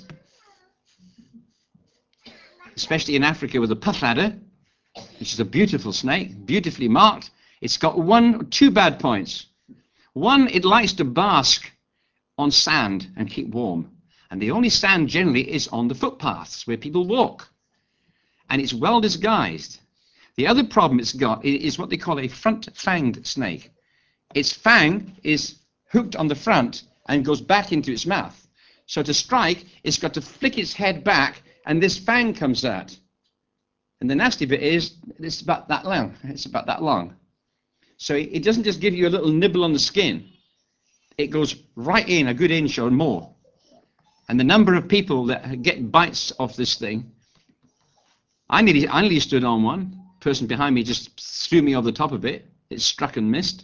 Speaker 1: Especially in Africa with the puff adder, which is a beautiful snake, beautifully marked. It's got one, two bad points. One, it likes to bask on sand and keep warm. And the only sand generally is on the footpaths where people walk. And it's well disguised. The other problem it's got is what they call a front-fanged snake. Its fang is hooked on the front and goes back into its mouth. So to strike, it's got to flick its head back, and this fang comes out. And the nasty bit is, it's about that long. It's about that long. So it doesn't just give you a little nibble on the skin. It goes right in, a good inch or more. And the number of people that get bites off this thing, I nearly, I nearly stood on one. The person behind me just threw me over the top of it. It struck and missed.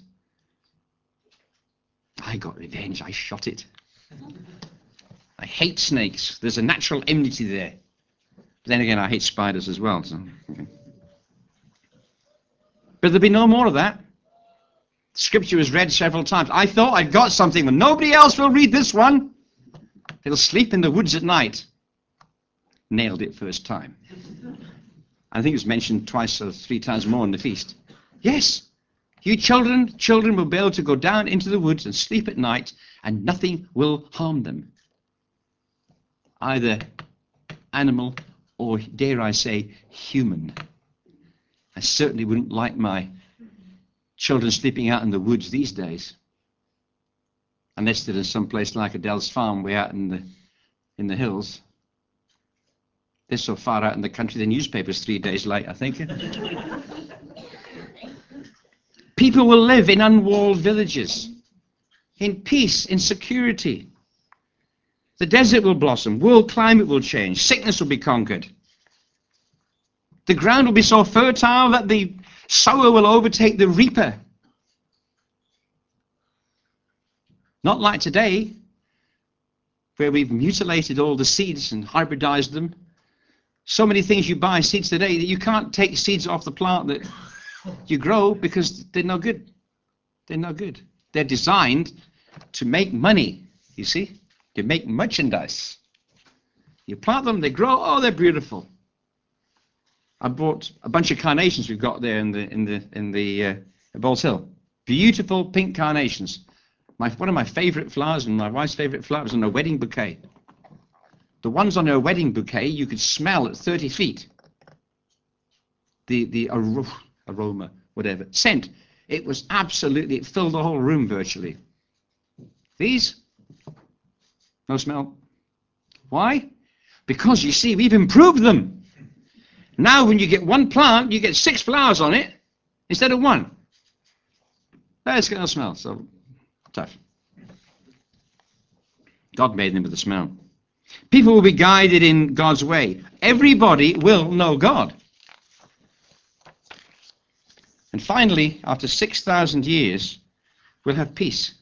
Speaker 1: I got revenge. I shot it. I hate snakes. There's a natural enmity there. But then again, I hate spiders as well. So, okay. But there'll be no more of that. Scripture was read several times. I thought I'd got something, but nobody else will read this one. They'll sleep in the woods at night. Nailed it first time. I think it was mentioned twice or three times more in the feast. Yes, you children, children will be able to go down into the woods and sleep at night, and nothing will harm them. Either animal or, dare I say, human. I certainly wouldn't like my children sleeping out in the woods these days, unless they're in some place like Adele's farm way out in the in the hills. They're so far out in the country, the newspaper's three days late, I think. People will live in unwalled villages, in peace, in security. The desert will blossom, world climate will change, sickness will be conquered. The ground will be so fertile that the sower will overtake the reaper. Not like today, where we've mutilated all the seeds and hybridized them. So many things you buy seeds today that you can't take seeds off the plant that you grow because they're no good. They're no good. They're designed to make money, you see, to make merchandise. You plant them, they grow, oh, they're beautiful. I bought a bunch of carnations we've got there in the in the in the uh, Bowles Hill. Beautiful pink carnations. My, one of my favorite flowers and my wife's favorite flowers on a wedding bouquet. The ones on her wedding bouquet you could smell at thirty feet. The the ar aroma, whatever, scent. It was absolutely, it filled the whole room virtually. These, no smell. Why? Because you see, we've improved them. Now when you get one plant, you get six flowers on it instead of one. That's got no smell, so tough. God made them with a smell. People will be guided in God's way. Everybody will know God. And finally, after six thousand years, we'll have peace.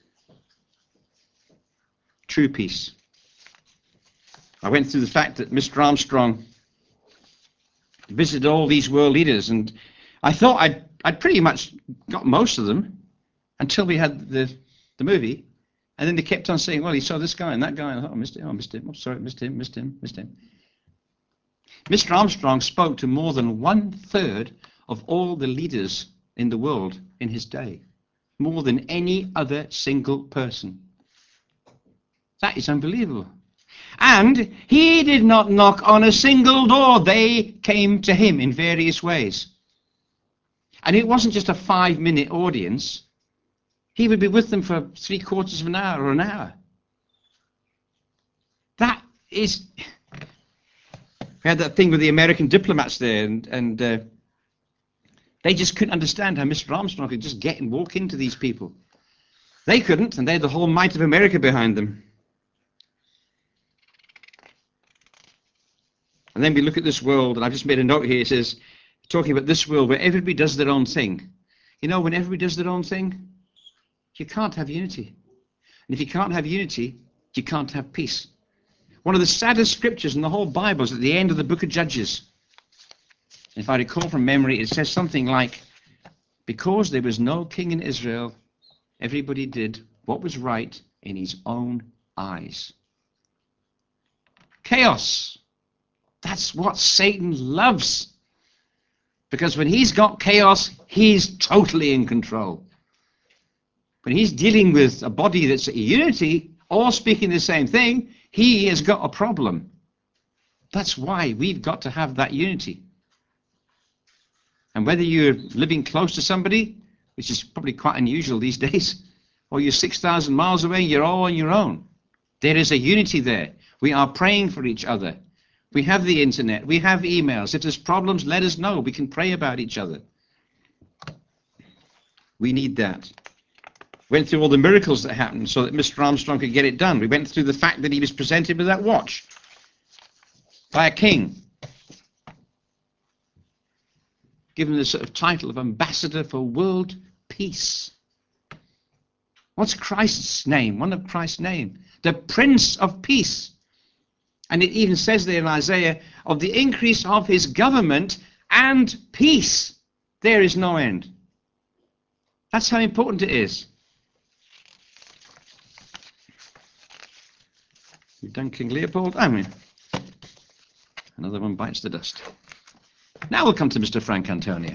Speaker 1: True peace. I went through the fact that Mister Armstrong visited all these world leaders, and I thought I'd, I'd pretty much got most of them until we had the, the movie. And then they kept on saying, well, he saw this guy and that guy. And I thought, oh, missed him, oh, missed him. Oh, sorry, missed him, missed him, missed him. Mister Armstrong spoke to more than one third of all the leaders in the world in his day. More than any other single person. That is unbelievable. And he did not knock on a single door. They came to him in various ways. And it wasn't just a five-minute audience. He would be with them for three quarters of an hour or an hour. That is... We had that thing with the American diplomats there, and, and uh, They just couldn't understand how Mister Armstrong could just get and walk into these people. They couldn't, and they had the whole might of America behind them. And then we look at this world, and I've just made a note here. It says, talking about this world where everybody does their own thing. You know, when everybody does their own thing, you can't have unity. And if you can't have unity, you can't have peace. One of the saddest scriptures in the whole Bible is at the end of the book of Judges. If I recall from memory, it says something like, because there was no king in Israel, everybody did what was right in his own eyes. Chaos. That's what Satan loves. Because when he's got chaos, he's totally in control. When he's dealing with a body that's a unity, all speaking the same thing, he has got a problem. That's why we've got to have that unity. And whether you're living close to somebody, which is probably quite unusual these days, or you're six thousand miles away, you're all on your own. There is a unity there. We are praying for each other. We have the internet. We have emails. If there's problems, let us know. We can pray about each other. We need that. Went through all the miracles that happened so that Mister Armstrong could get it done. We went through the fact that he was presented with that watch by a king, given the sort of title of Ambassador for World Peace. What's Christ's name? One of Christ's name. The Prince of Peace. And it even says there in Isaiah, of the increase of his government and peace, there is no end. That's how important it is. We've done King Leopold, I mean, another one bites the dust. Now we'll come to Mister Frank Antonio.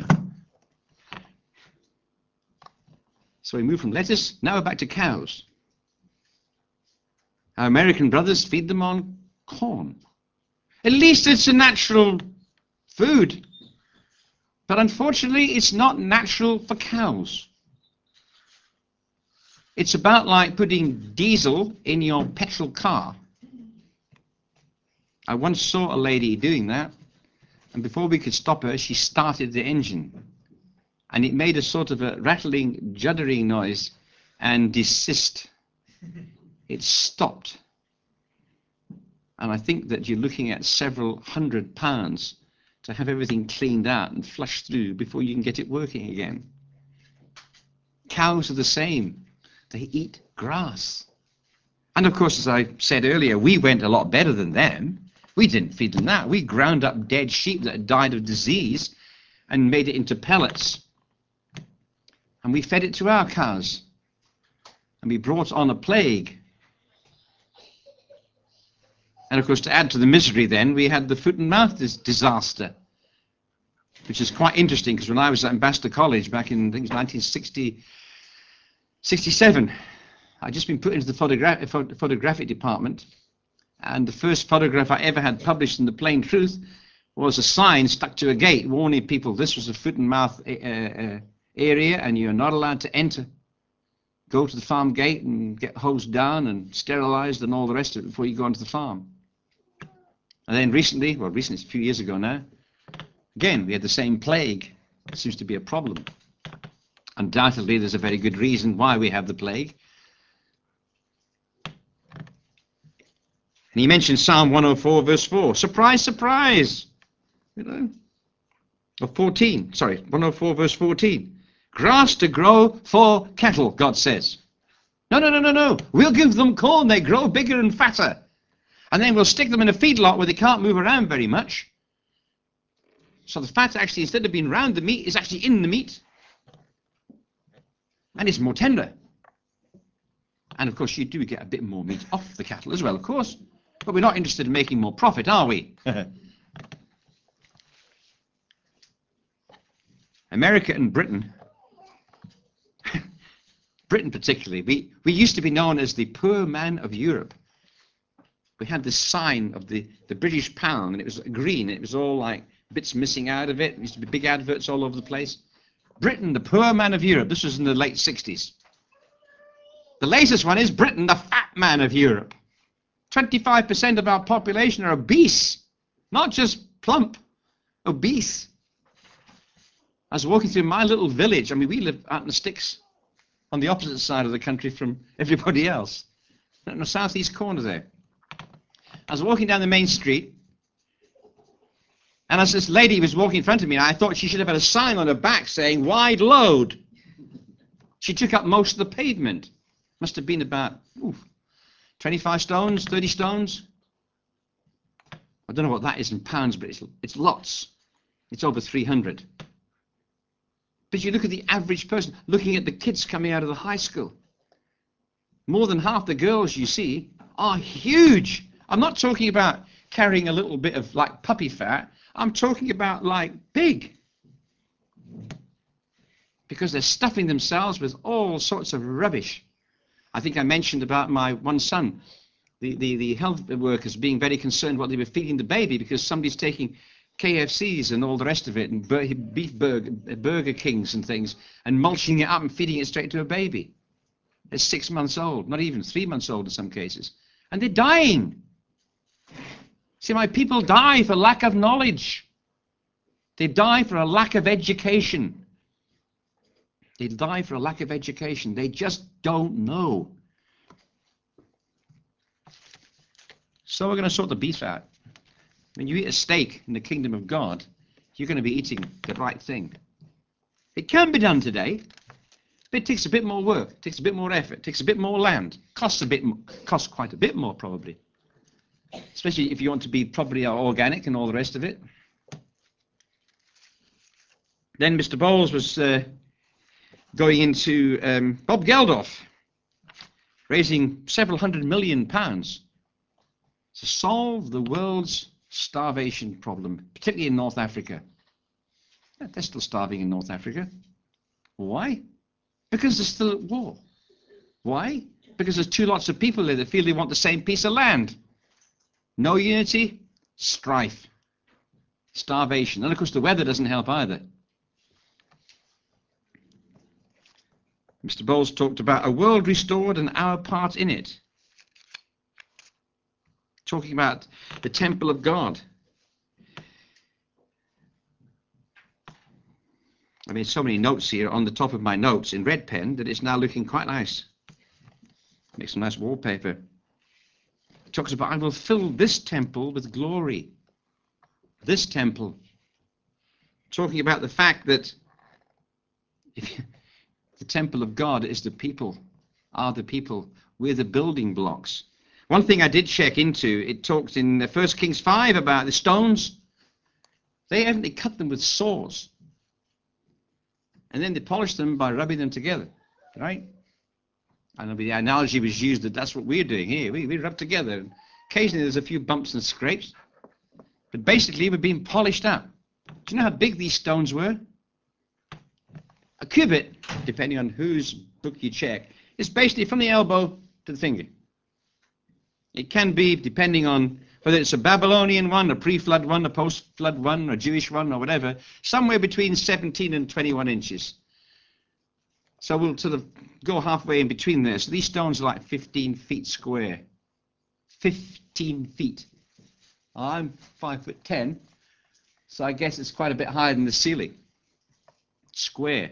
Speaker 1: So we move from lettuce, now we're back to cows. Our American brothers feed them on corn. At least it's a natural food. But unfortunately, it's not natural for cows. It's about like putting diesel in your petrol car. I once saw a lady doing that, and before we could stop her, she started the engine. And it made a sort of a rattling, juddering noise and desist. It stopped. And I think that you're looking at several hundred pounds to have everything cleaned out and flushed through before you can get it working again. Cows are the same. They eat grass. And of course, as I said earlier, we went a lot better than them. We didn't feed them that. We ground up dead sheep that had died of disease and made it into pellets. And we fed it to our cows. And we brought on a plague. And of course, to add to the misery then, we had the foot and mouth dis disaster, which is quite interesting, because when I was at Ambassador College back in, I think it was nineteen sixty, sixty-seven, I'd just been put into the photogra ph photographic department, and the first photograph I ever had published in the Plain Truth was a sign stuck to a gate warning people this was a foot and mouth uh, uh, area and you're not allowed to enter. Go to the farm gate and get hosed down and sterilized and all the rest of it before you go onto the farm. And then recently, well recently, it's a few years ago now, again we had the same plague. It seems to be a problem. Undoubtedly there's a very good reason why we have the plague. And he mentioned Psalm one oh four verse four. Surprise, surprise! You know, or fourteen, sorry, one oh four verse fourteen. Grass to grow for cattle, God says. No, no, no, no, no. We'll give them corn. They grow bigger and fatter. And then we'll stick them in a feedlot where they can't move around very much. So the fat actually, instead of being around the meat, is actually in the meat. And it's more tender. And of course, you do get a bit more meat off the cattle as well, of course. But we're not interested in making more profit, are we? America and Britain, Britain particularly, we, we used to be known as the poor man of Europe. We had this sign of the, the British pound, and it was green. It was all like bits missing out of it. There used to be big adverts all over the place. Britain, the poor man of Europe. This was in the late sixties. The latest one is Britain, the fat man of Europe. twenty-five percent of our population are obese, not just plump, obese. I was walking through my little village. I mean, we live out in the sticks on the opposite side of the country from everybody else, in the southeast corner there. I was walking down the main street, and as this lady was walking in front of me, I thought she should have had a sign on her back saying, "Wide load." She took up most of the pavement. Must have been about oof, twenty-five stones, thirty stones. I don't know what that is in pounds, but it's, it's lots. It's over three hundred. But you look at the average person, looking at the kids coming out of the high school. More than half the girls you see are huge. I'm not talking about carrying a little bit of like puppy fat. I'm talking about like big. Because they're stuffing themselves with all sorts of rubbish. I think I mentioned about my one son, the, the, the health workers being very concerned what they were feeding the baby because somebody's taking K F Cs and all the rest of it, and beef burger, burger Kings and things, and mulching it up and feeding it straight to a baby. It's six months old, not even three months old in some cases. And they're dying. See, my people die for lack of knowledge. They die for a lack of education. They die for a lack of education. They just don't know. So we're going to sort the beef out. When you eat a steak in the kingdom of God, you're going to be eating the right thing. It can be done today, but it takes a bit more work, it takes a bit more effort, it takes a bit more land, costs a bit, costs quite a bit more probably, especially if you want to be properly organic and all the rest of it. Then Mister Bowles was uh, going into um, Bob Geldof, raising several hundred million pounds to solve the world's starvation problem, particularly in North Africa. They're still starving in North Africa. Why? Because they're still at war. Why? Because there's two lots of people there that feel they want the same piece of land. No unity, strife, starvation. And of course the weather doesn't help either. Mister Bowles talked about a world restored and our part in it. Talking about the temple of God. I made so many notes here on the top of my notes in red pen that it's now looking quite nice. Make some nice wallpaper. It talks about, I will fill this temple with glory. This temple. Talking about the fact that if you, the temple of God is the people, are the people. We're the building blocks. One thing I did check into, it talks in First Kings five about the stones. They haven't cut them with saws. And then they polish them by rubbing them together, right? And the analogy was used that that's what we're doing here. We, we rub together. Occasionally there's a few bumps and scrapes. But basically we're being polished up. Do you know how big these stones were? A cubit, depending on whose book you check, is basically from the elbow to the finger. It can be, depending on whether it's a Babylonian one, a pre-flood one, a post-flood one, a Jewish one, or whatever, somewhere between seventeen and twenty-one inches. So we'll sort of go halfway in between there. So these stones are like fifteen feet square. fifteen feet. I'm five foot ten, so I guess it's quite a bit higher than the ceiling. Square.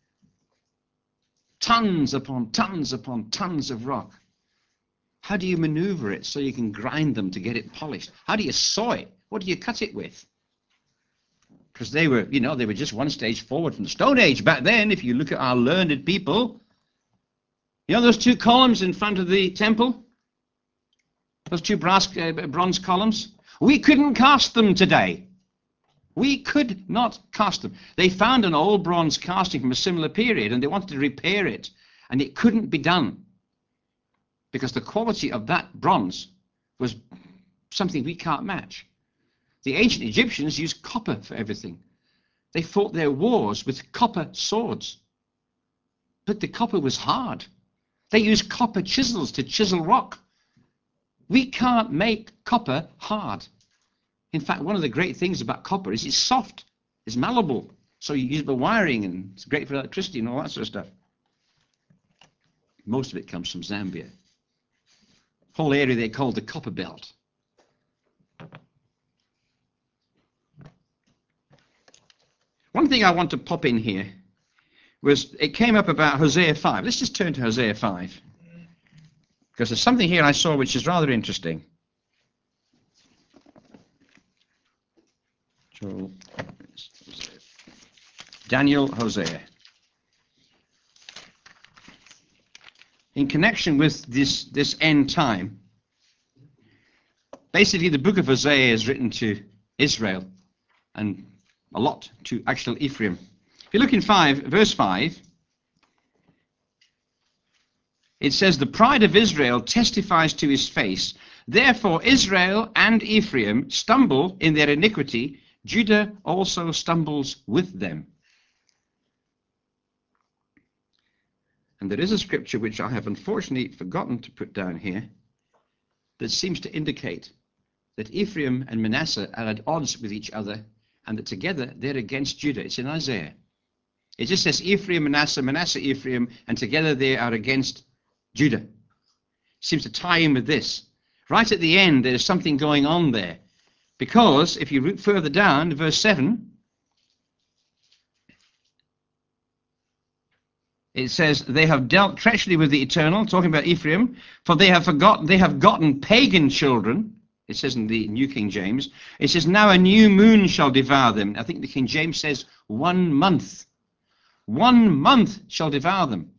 Speaker 1: Tons upon tons upon tons of rock. How do you maneuver it so you can grind them to get it polished? How do you saw it? What do you cut it with? Because they were, you know, they were just one stage forward from the Stone Age back then. If you look at our learned people, you know those two columns in front of the temple? Those two brass, uh, bronze columns? We couldn't cast them today. We could not cast them. They found an old bronze casting from a similar period and they wanted to repair it, and it couldn't be done because the quality of that bronze was something we can't match. The ancient Egyptians used copper for everything. They fought their wars with copper swords. But the copper was hard. They used copper chisels to chisel rock. We can't make copper hard. In fact, one of the great things about copper is it's soft, it's malleable. So you use it for wiring and it's great for electricity and all that sort of stuff. Most of it comes from Zambia. Whole area they call the Copper Belt. One one thing I want to pop in here was it came up about Hosea five. Let's just turn to Hosea five, because there's something here I saw which is rather interesting. Joel, Daniel, Hosea. In connection with this, this end time, basically the book of Hosea is written to Israel and a lot to actual Ephraim. If you look in five, verse five, it says, the pride of Israel testifies to his face. Therefore Israel and Ephraim stumble in their iniquity. Judah also stumbles with them. And there is a scripture which I have unfortunately forgotten to put down here that seems to indicate that Ephraim and Manasseh are at odds with each other and that together they're against Judah. It's in Isaiah. It just says Ephraim, Manasseh, Manasseh, Ephraim, and together they are against Judah. Seems to tie in with this. Right at the end, there's something going on there. Because if you root further down, verse seven, it says, they have dealt treacherously with the Eternal, talking about Ephraim, for they have forgotten, they have gotten pagan children. It says in the New King James, it says, now a new moon shall devour them. I think the King James says, one month. One month shall devour them.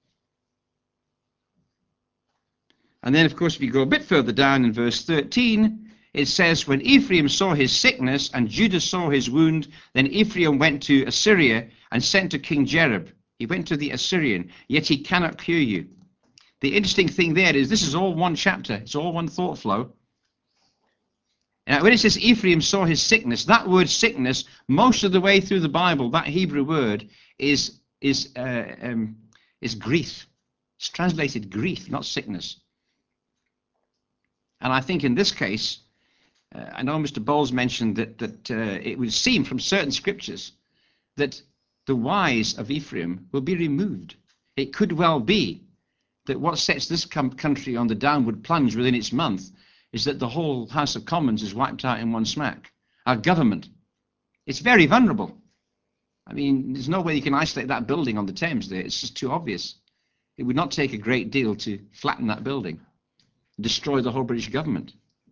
Speaker 1: And then, of course, if you go a bit further down in verse thirteen, it says, when Ephraim saw his sickness and Judah saw his wound, then Ephraim went to Assyria and sent to King Jerub. He went to the Assyrian, yet he cannot cure you. The interesting thing there is this is all one chapter. It's all one thought flow. Now, when it says Ephraim saw his sickness, that word sickness, most of the way through the Bible, that Hebrew word is, is, uh, um, is grief. It's translated grief, not sickness. And I think in this case, uh, I know Mister Bowles mentioned that, that uh, it would seem from certain scriptures that the wives of Ephraim will be removed. It could well be that what sets this country on the downward plunge within its month is that the whole House of Commons is wiped out in one smack. Our government, it's very vulnerable. I mean, there's no way you can isolate that building on the Thames there. It's just too obvious. It would not take a great deal to flatten that building, destroy the whole British government.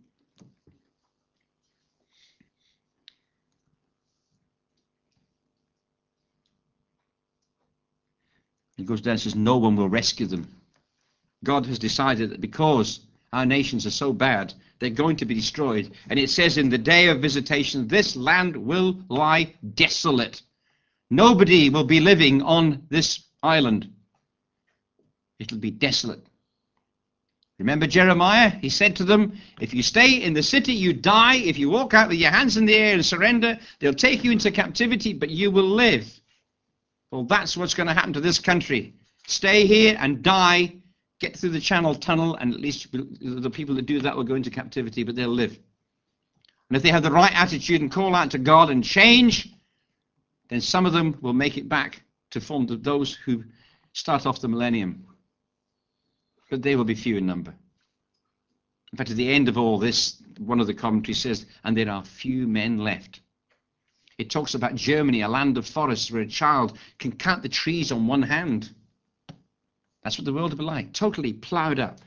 Speaker 1: It goes down and says, no one will rescue them. God has decided that because our nations are so bad, they're going to be destroyed. And it says in the day of visitation, this land will lie desolate. Nobody will be living on this island. It'll be desolate. Remember Jeremiah? He said to them, if you stay in the city, you die. If you walk out with your hands in the air and surrender, they'll take you into captivity, but you will live. Well, that's what's going to happen to this country. Stay here and die, get through the Channel Tunnel, and at least the people that do that will go into captivity, but they'll live. And if they have the right attitude and call out to God and change, then some of them will make it back to form those who start off the millennium. But they will be few in number. In fact, at the end of all this, one of the commentaries says, and there are few men left. It talks about Germany, a land of forests where a child can count the trees on one hand. That's what the world will be like, totally ploughed up.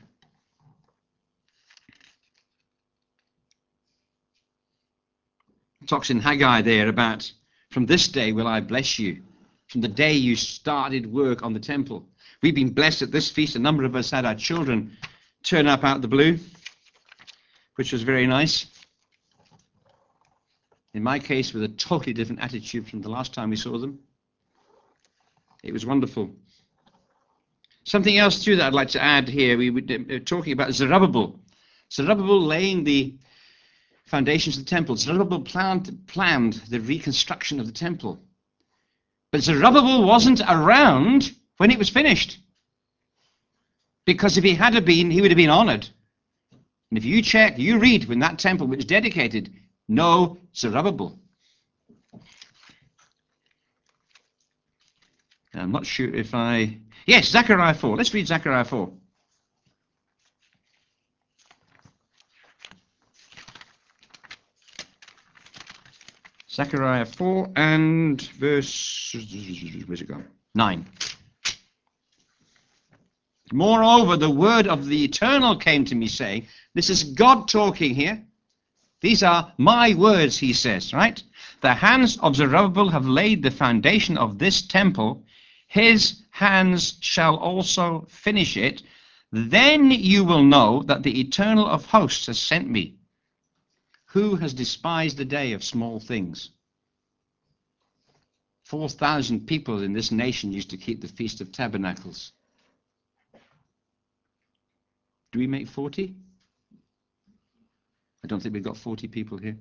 Speaker 1: It talks in Haggai there about, from this day will I bless you, from the day you started work on the temple. We've been blessed at this feast. A number of us had our children turn up out the blue, which was very nice. In my case, with a totally different attitude from the last time we saw them. It was wonderful. Something else too that I'd like to add here, we were talking about Zerubbabel. Zerubbabel laying the foundations of the temple. Zerubbabel planned, planned the reconstruction of the temple. But Zerubbabel wasn't around when it was finished. Because if he had been, he would have been honored. And if you check, you read when that temple was dedicated, no Zerubbabel. I'm not sure if I... Yes, Zechariah four. Let's read Zechariah four. Zechariah four and verse, where's it gone? nine. Moreover, the word of the Eternal came to me, saying, this is God talking here. These are my words, he says, right? The hands of Zerubbabel have laid the foundation of this temple. His hands shall also finish it. Then you will know that the Eternal of hosts has sent me. Who has despised the day of small things? Four thousand people in this nation used to keep the Feast of Tabernacles. Do we make forty? I don't think we've got forty people here.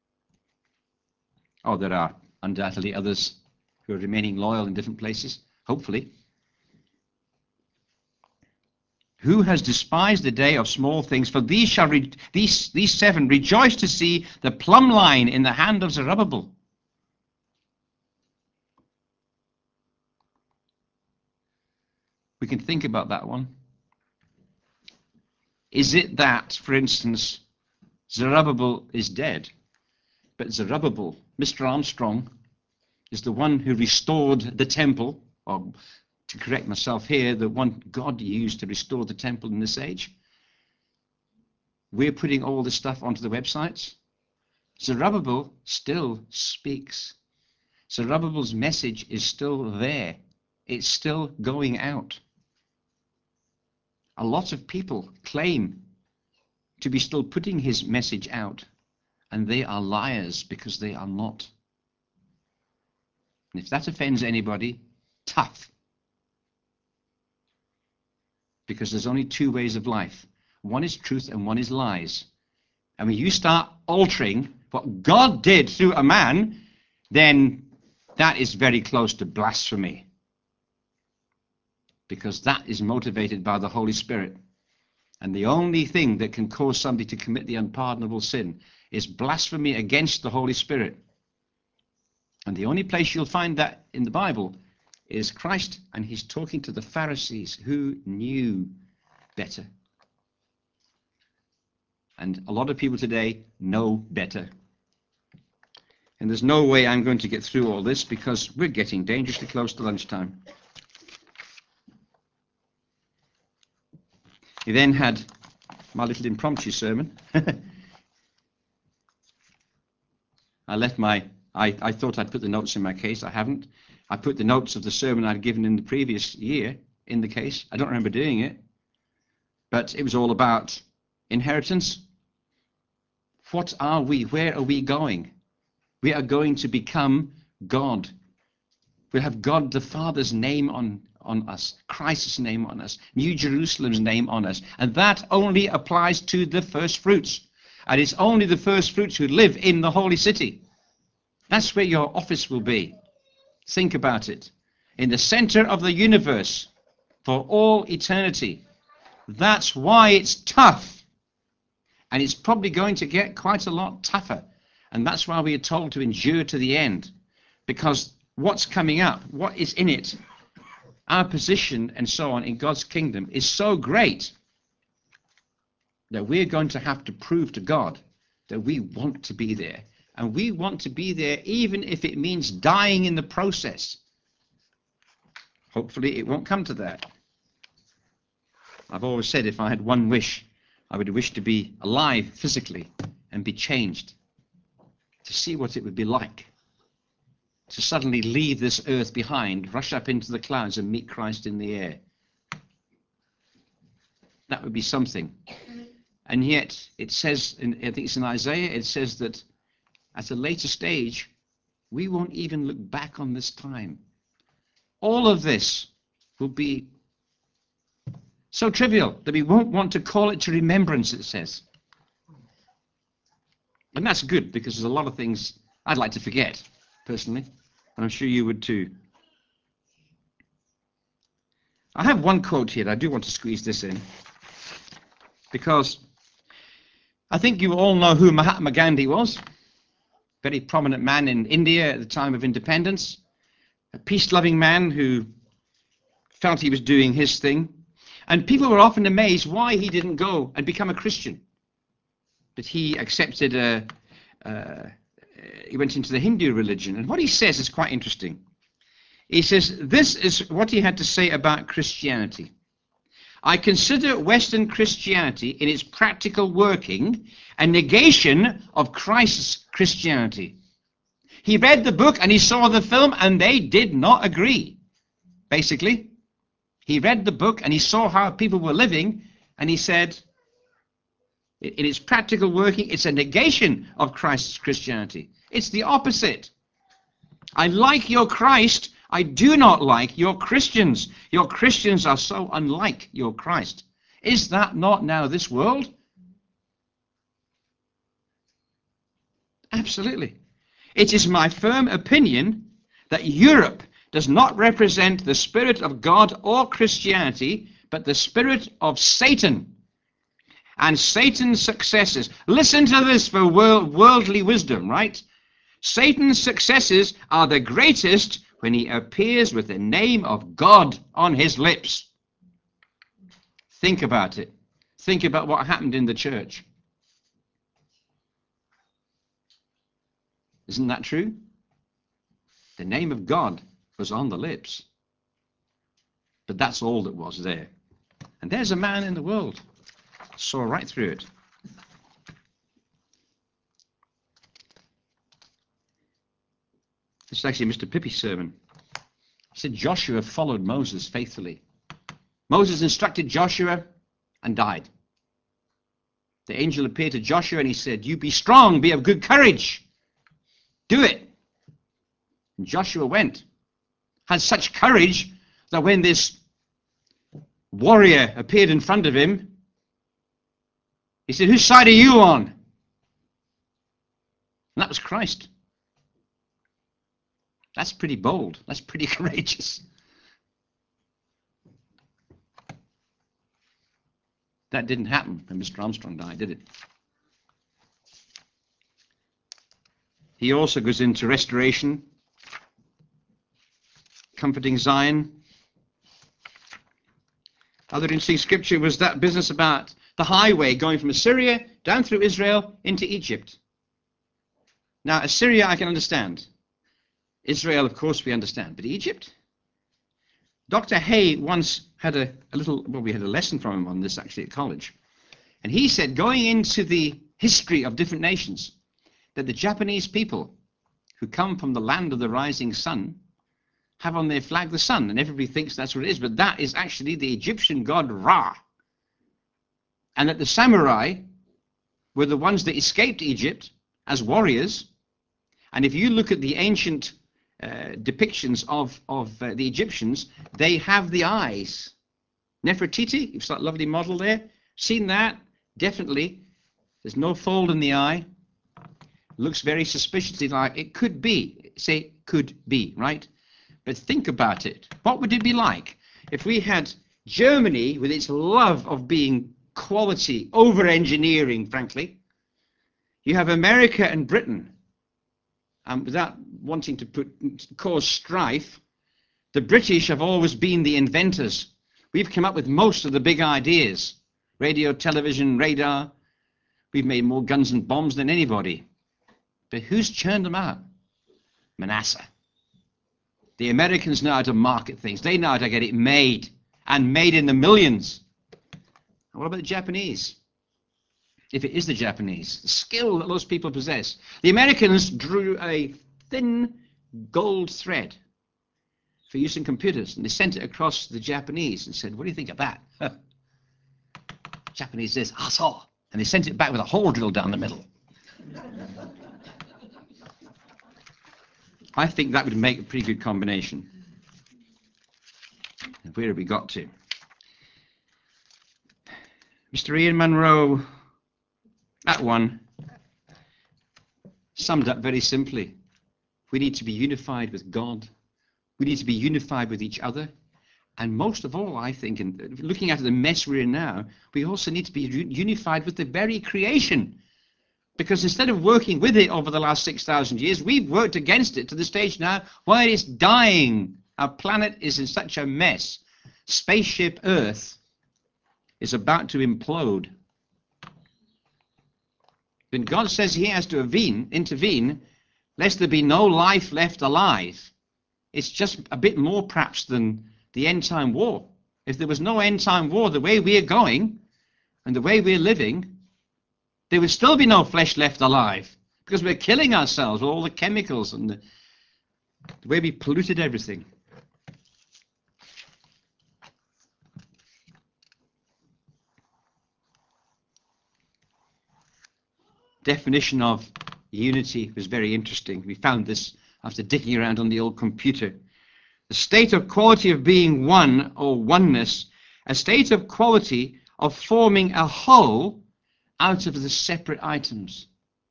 Speaker 1: Oh, there are undoubtedly others who are remaining loyal in different places, hopefully. Who has despised the day of small things? For these shall re these these seven rejoice to see the plumb line in the hand of Zerubbabel. We can think about that one. Is it that, for instance, Zerubbabel is dead, but Zerubbabel, Mister Armstrong, is the one who restored the temple, or to correct myself here, the one God used to restore the temple in this age? We're putting all this stuff onto the websites. Zerubbabel still speaks. Zerubbabel's message is still there. It's still going out. A lot of people claim to be still putting his message out, and they are liars because they are not. And if that offends anybody, tough. Because there's only two ways of life. One is truth and one is lies. And when you start altering what God did through a man, then that is very close to blasphemy. Because that is motivated by the Holy Spirit. And the only thing that can cause somebody to commit the unpardonable sin is blasphemy against the Holy Spirit. And the only place you'll find that in the Bible is Christ, and he's talking to the Pharisees who knew better. And a lot of people today know better. And there's no way I'm going to get through all this because we're getting dangerously close to lunchtime. He then had my little impromptu sermon. I left my, I, I thought I'd put the notes in my case. I haven't. I put the notes of the sermon I'd given in the previous year in the case. I don't remember doing it. But it was all about inheritance. What are we? Where are we going? We are going to become God. We'll have God the Father's name on, on us, Christ's name on us, New Jerusalem's name on us. And that only applies to the first fruits. And it's only the first fruits who live in the holy city. That's where your office will be. Think about it. In the center of the universe for all eternity. That's why it's tough. And it's probably going to get quite a lot tougher. And that's why we are told to endure to the end. Because what's coming up, what is in it, our position and so on in God's kingdom is so great that we're going to have to prove to God that we want to be there. And we want to be there even if it means dying in the process. Hopefully it won't come to that. I've always said if I had one wish, I would wish to be alive physically and be changed, to see what it would be like to suddenly leave this earth behind, rush up into the clouds and meet Christ in the air. That would be something. And yet it says, in, I think it's in Isaiah, it says that at a later stage, we won't even look back on this time. All of this will be so trivial that we won't want to call it to remembrance, it says. And that's good, because there's a lot of things I'd like to forget, personally, and I'm sure you would too. I have one quote here. I do want to squeeze this in, because I think you all know who Mahatma Gandhi was. Very prominent man in India at the time of independence. A peace-loving man who felt he was doing his thing. And people were often amazed why he didn't go and become a Christian. But he accepted a, uh, he went into the Hindu religion. And what he says is quite interesting. He says, this is what he had to say about Christianity. I consider Western Christianity in its practical working a negation of Christ's Christianity. He read the book and he saw the film and they did not agree, basically. He read the book and he saw how people were living and he said, in its practical working, it's a negation of Christ's Christianity. It's the opposite. I like your Christ. I do not like your Christians. Your Christians are so unlike your Christ. Is that not now this world? Absolutely. It is my firm opinion that Europe does not represent the Spirit of God or Christianity, but the spirit of Satan and Satan's successors. Listen to this for world, worldly wisdom, right? Satan's successors are the greatest when he appears with the name of God on his lips. Think about it. Think about what happened in the church. Isn't that true? The name of God was on the lips. But that's all that was there. And there's a man in the world. Saw right through it. This is actually Mister Pippi's sermon. He said Joshua followed Moses faithfully. Moses instructed Joshua and died. The angel appeared to Joshua and he said, you be strong, be of good courage. Do it. And Joshua went. Had such courage that when this warrior appeared in front of him, he said, whose side are you on? And that was Christ. That's pretty bold. That's pretty courageous. That didn't happen when Mister Armstrong died, did it? He also goes into restoration, comforting Zion. Other interesting scripture was that business about the highway going from Assyria down through Israel into Egypt. Now, Assyria I can understand. Israel, of course, we understand. But Egypt? Doctor Hay once had a, a little, well, we had a lesson from him on this actually at college. And he said, going into the history of different nations, that the Japanese people who come from the land of the rising sun have on their flag the sun, and everybody thinks that's what it is, but that is actually the Egyptian god Ra. And that the samurai were the ones that escaped Egypt as warriors. And if you look at the ancient uh, depictions of, of uh, the Egyptians, they have the eyes. Nefertiti, you've got a lovely model there. Seen that? Definitely. There's no fold in the eye. Looks very suspiciously like it could be. Say could be, right? But think about it. What would it be like if we had Germany with its love of being quality, over-engineering, frankly. You have America and Britain, and without wanting to put, cause strife, the British have always been the inventors. We've come up with most of the big ideas. Radio, television, radar. We've made more guns and bombs than anybody. But who's churned them out? Manasseh. The Americans know how to market things. They know how to get it made, and made in the millions. And what about the Japanese? If it is the Japanese, the skill that those people possess. The Americans drew a thin gold thread for use in computers, and they sent it across to the Japanese and said, what do you think of that? Japanese says, I saw. And they sent it back with a hole drilled down the middle. I think that would make a pretty good combination. And where have we got to? Mister Ian Munro, that one, summed up very simply. We need to be unified with God. We need to be unified with each other. And most of all, I think, and looking at the mess we're in now, we also need to be unified with the very creation. Because instead of working with it over the last six thousand years, we've worked against it to the stage now where it's dying. Our planet is in such a mess. Spaceship Earth is about to implode. When God says he has to intervene, intervene, lest there be no life left alive. It's just a bit more perhaps than the end time war. If there was no end time war, the way we are going and the way we're living, there would still be no flesh left alive, because we're killing ourselves with all the chemicals and the, the way we polluted everything. Definition of unity was very interesting. We found this after digging around on the old computer. The state of quality of being one, or oneness, a state of quality of forming a whole out of the separate items.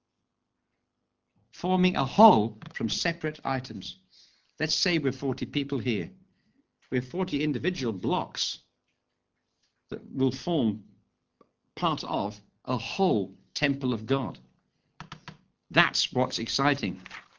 Speaker 1: Forming a whole from separate items. Let's say we're forty people here. We're forty individual blocks that will form part of a whole temple of God. That's what's exciting.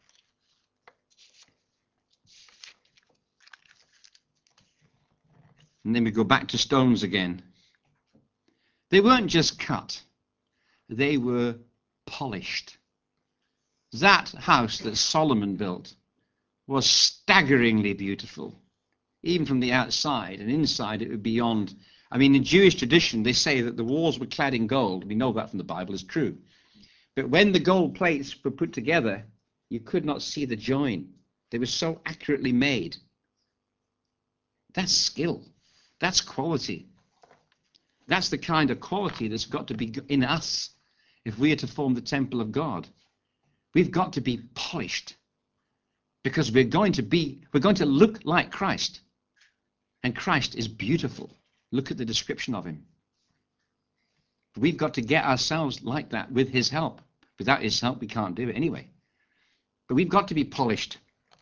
Speaker 1: And then we go back to stones again. They weren't just cut, they were polished. That house that Solomon built was staggeringly beautiful, even from the outside, and inside it would be beyond. I mean, in Jewish tradition, they say that the walls were clad in gold. We know that from the Bible is true. But when the gold plates were put together, you could not see the join. They were so accurately made. That's skill. That's quality. That's the kind of quality that's got to be in us if we are to form the temple of God. We've got to be polished, because we're going to be, we're going to look like Christ. And Christ is beautiful. Look at the description of him. We've got to get ourselves like that with his help. Without his help, we can't do it anyway. But we've got to be polished.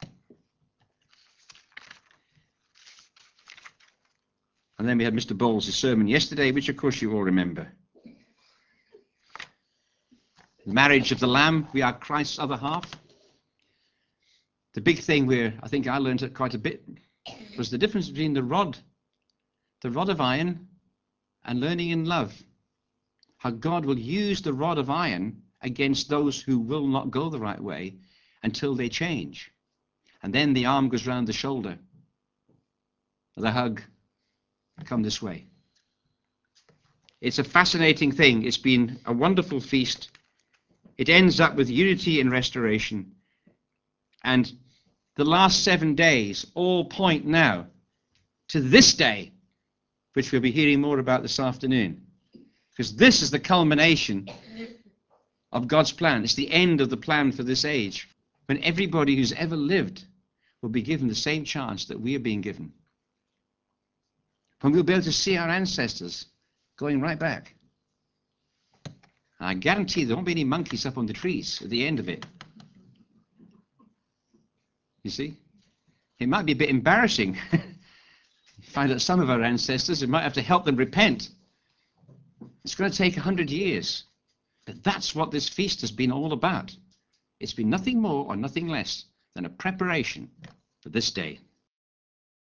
Speaker 1: And then we had Mister Bowles' sermon yesterday, which of course you all remember. The marriage of the Lamb, we are Christ's other half. The big thing where I think I learned it quite a bit was the difference between the rod, the rod of iron, and learning in love. How God will use the rod of iron against those who will not go the right way until they change. And then the arm goes round the shoulder. The hug, come this way. It's a fascinating thing. It's been a wonderful feast. It ends up with unity and restoration. And the last seven days all point now to this day, which we'll be hearing more about this afternoon. Because this is the culmination of God's plan. It's the end of the plan for this age, when everybody who's ever lived will be given the same chance that we are being given. When we'll be able to see our ancestors going right back. I guarantee there won't be any monkeys up on the trees at the end of it. You see? It might be a bit embarrassing. Find out some of our ancestors, we might have to help them repent. It's going to take a hundred years. But that's what this feast has been all about. It's been nothing more or nothing less than a preparation for this day.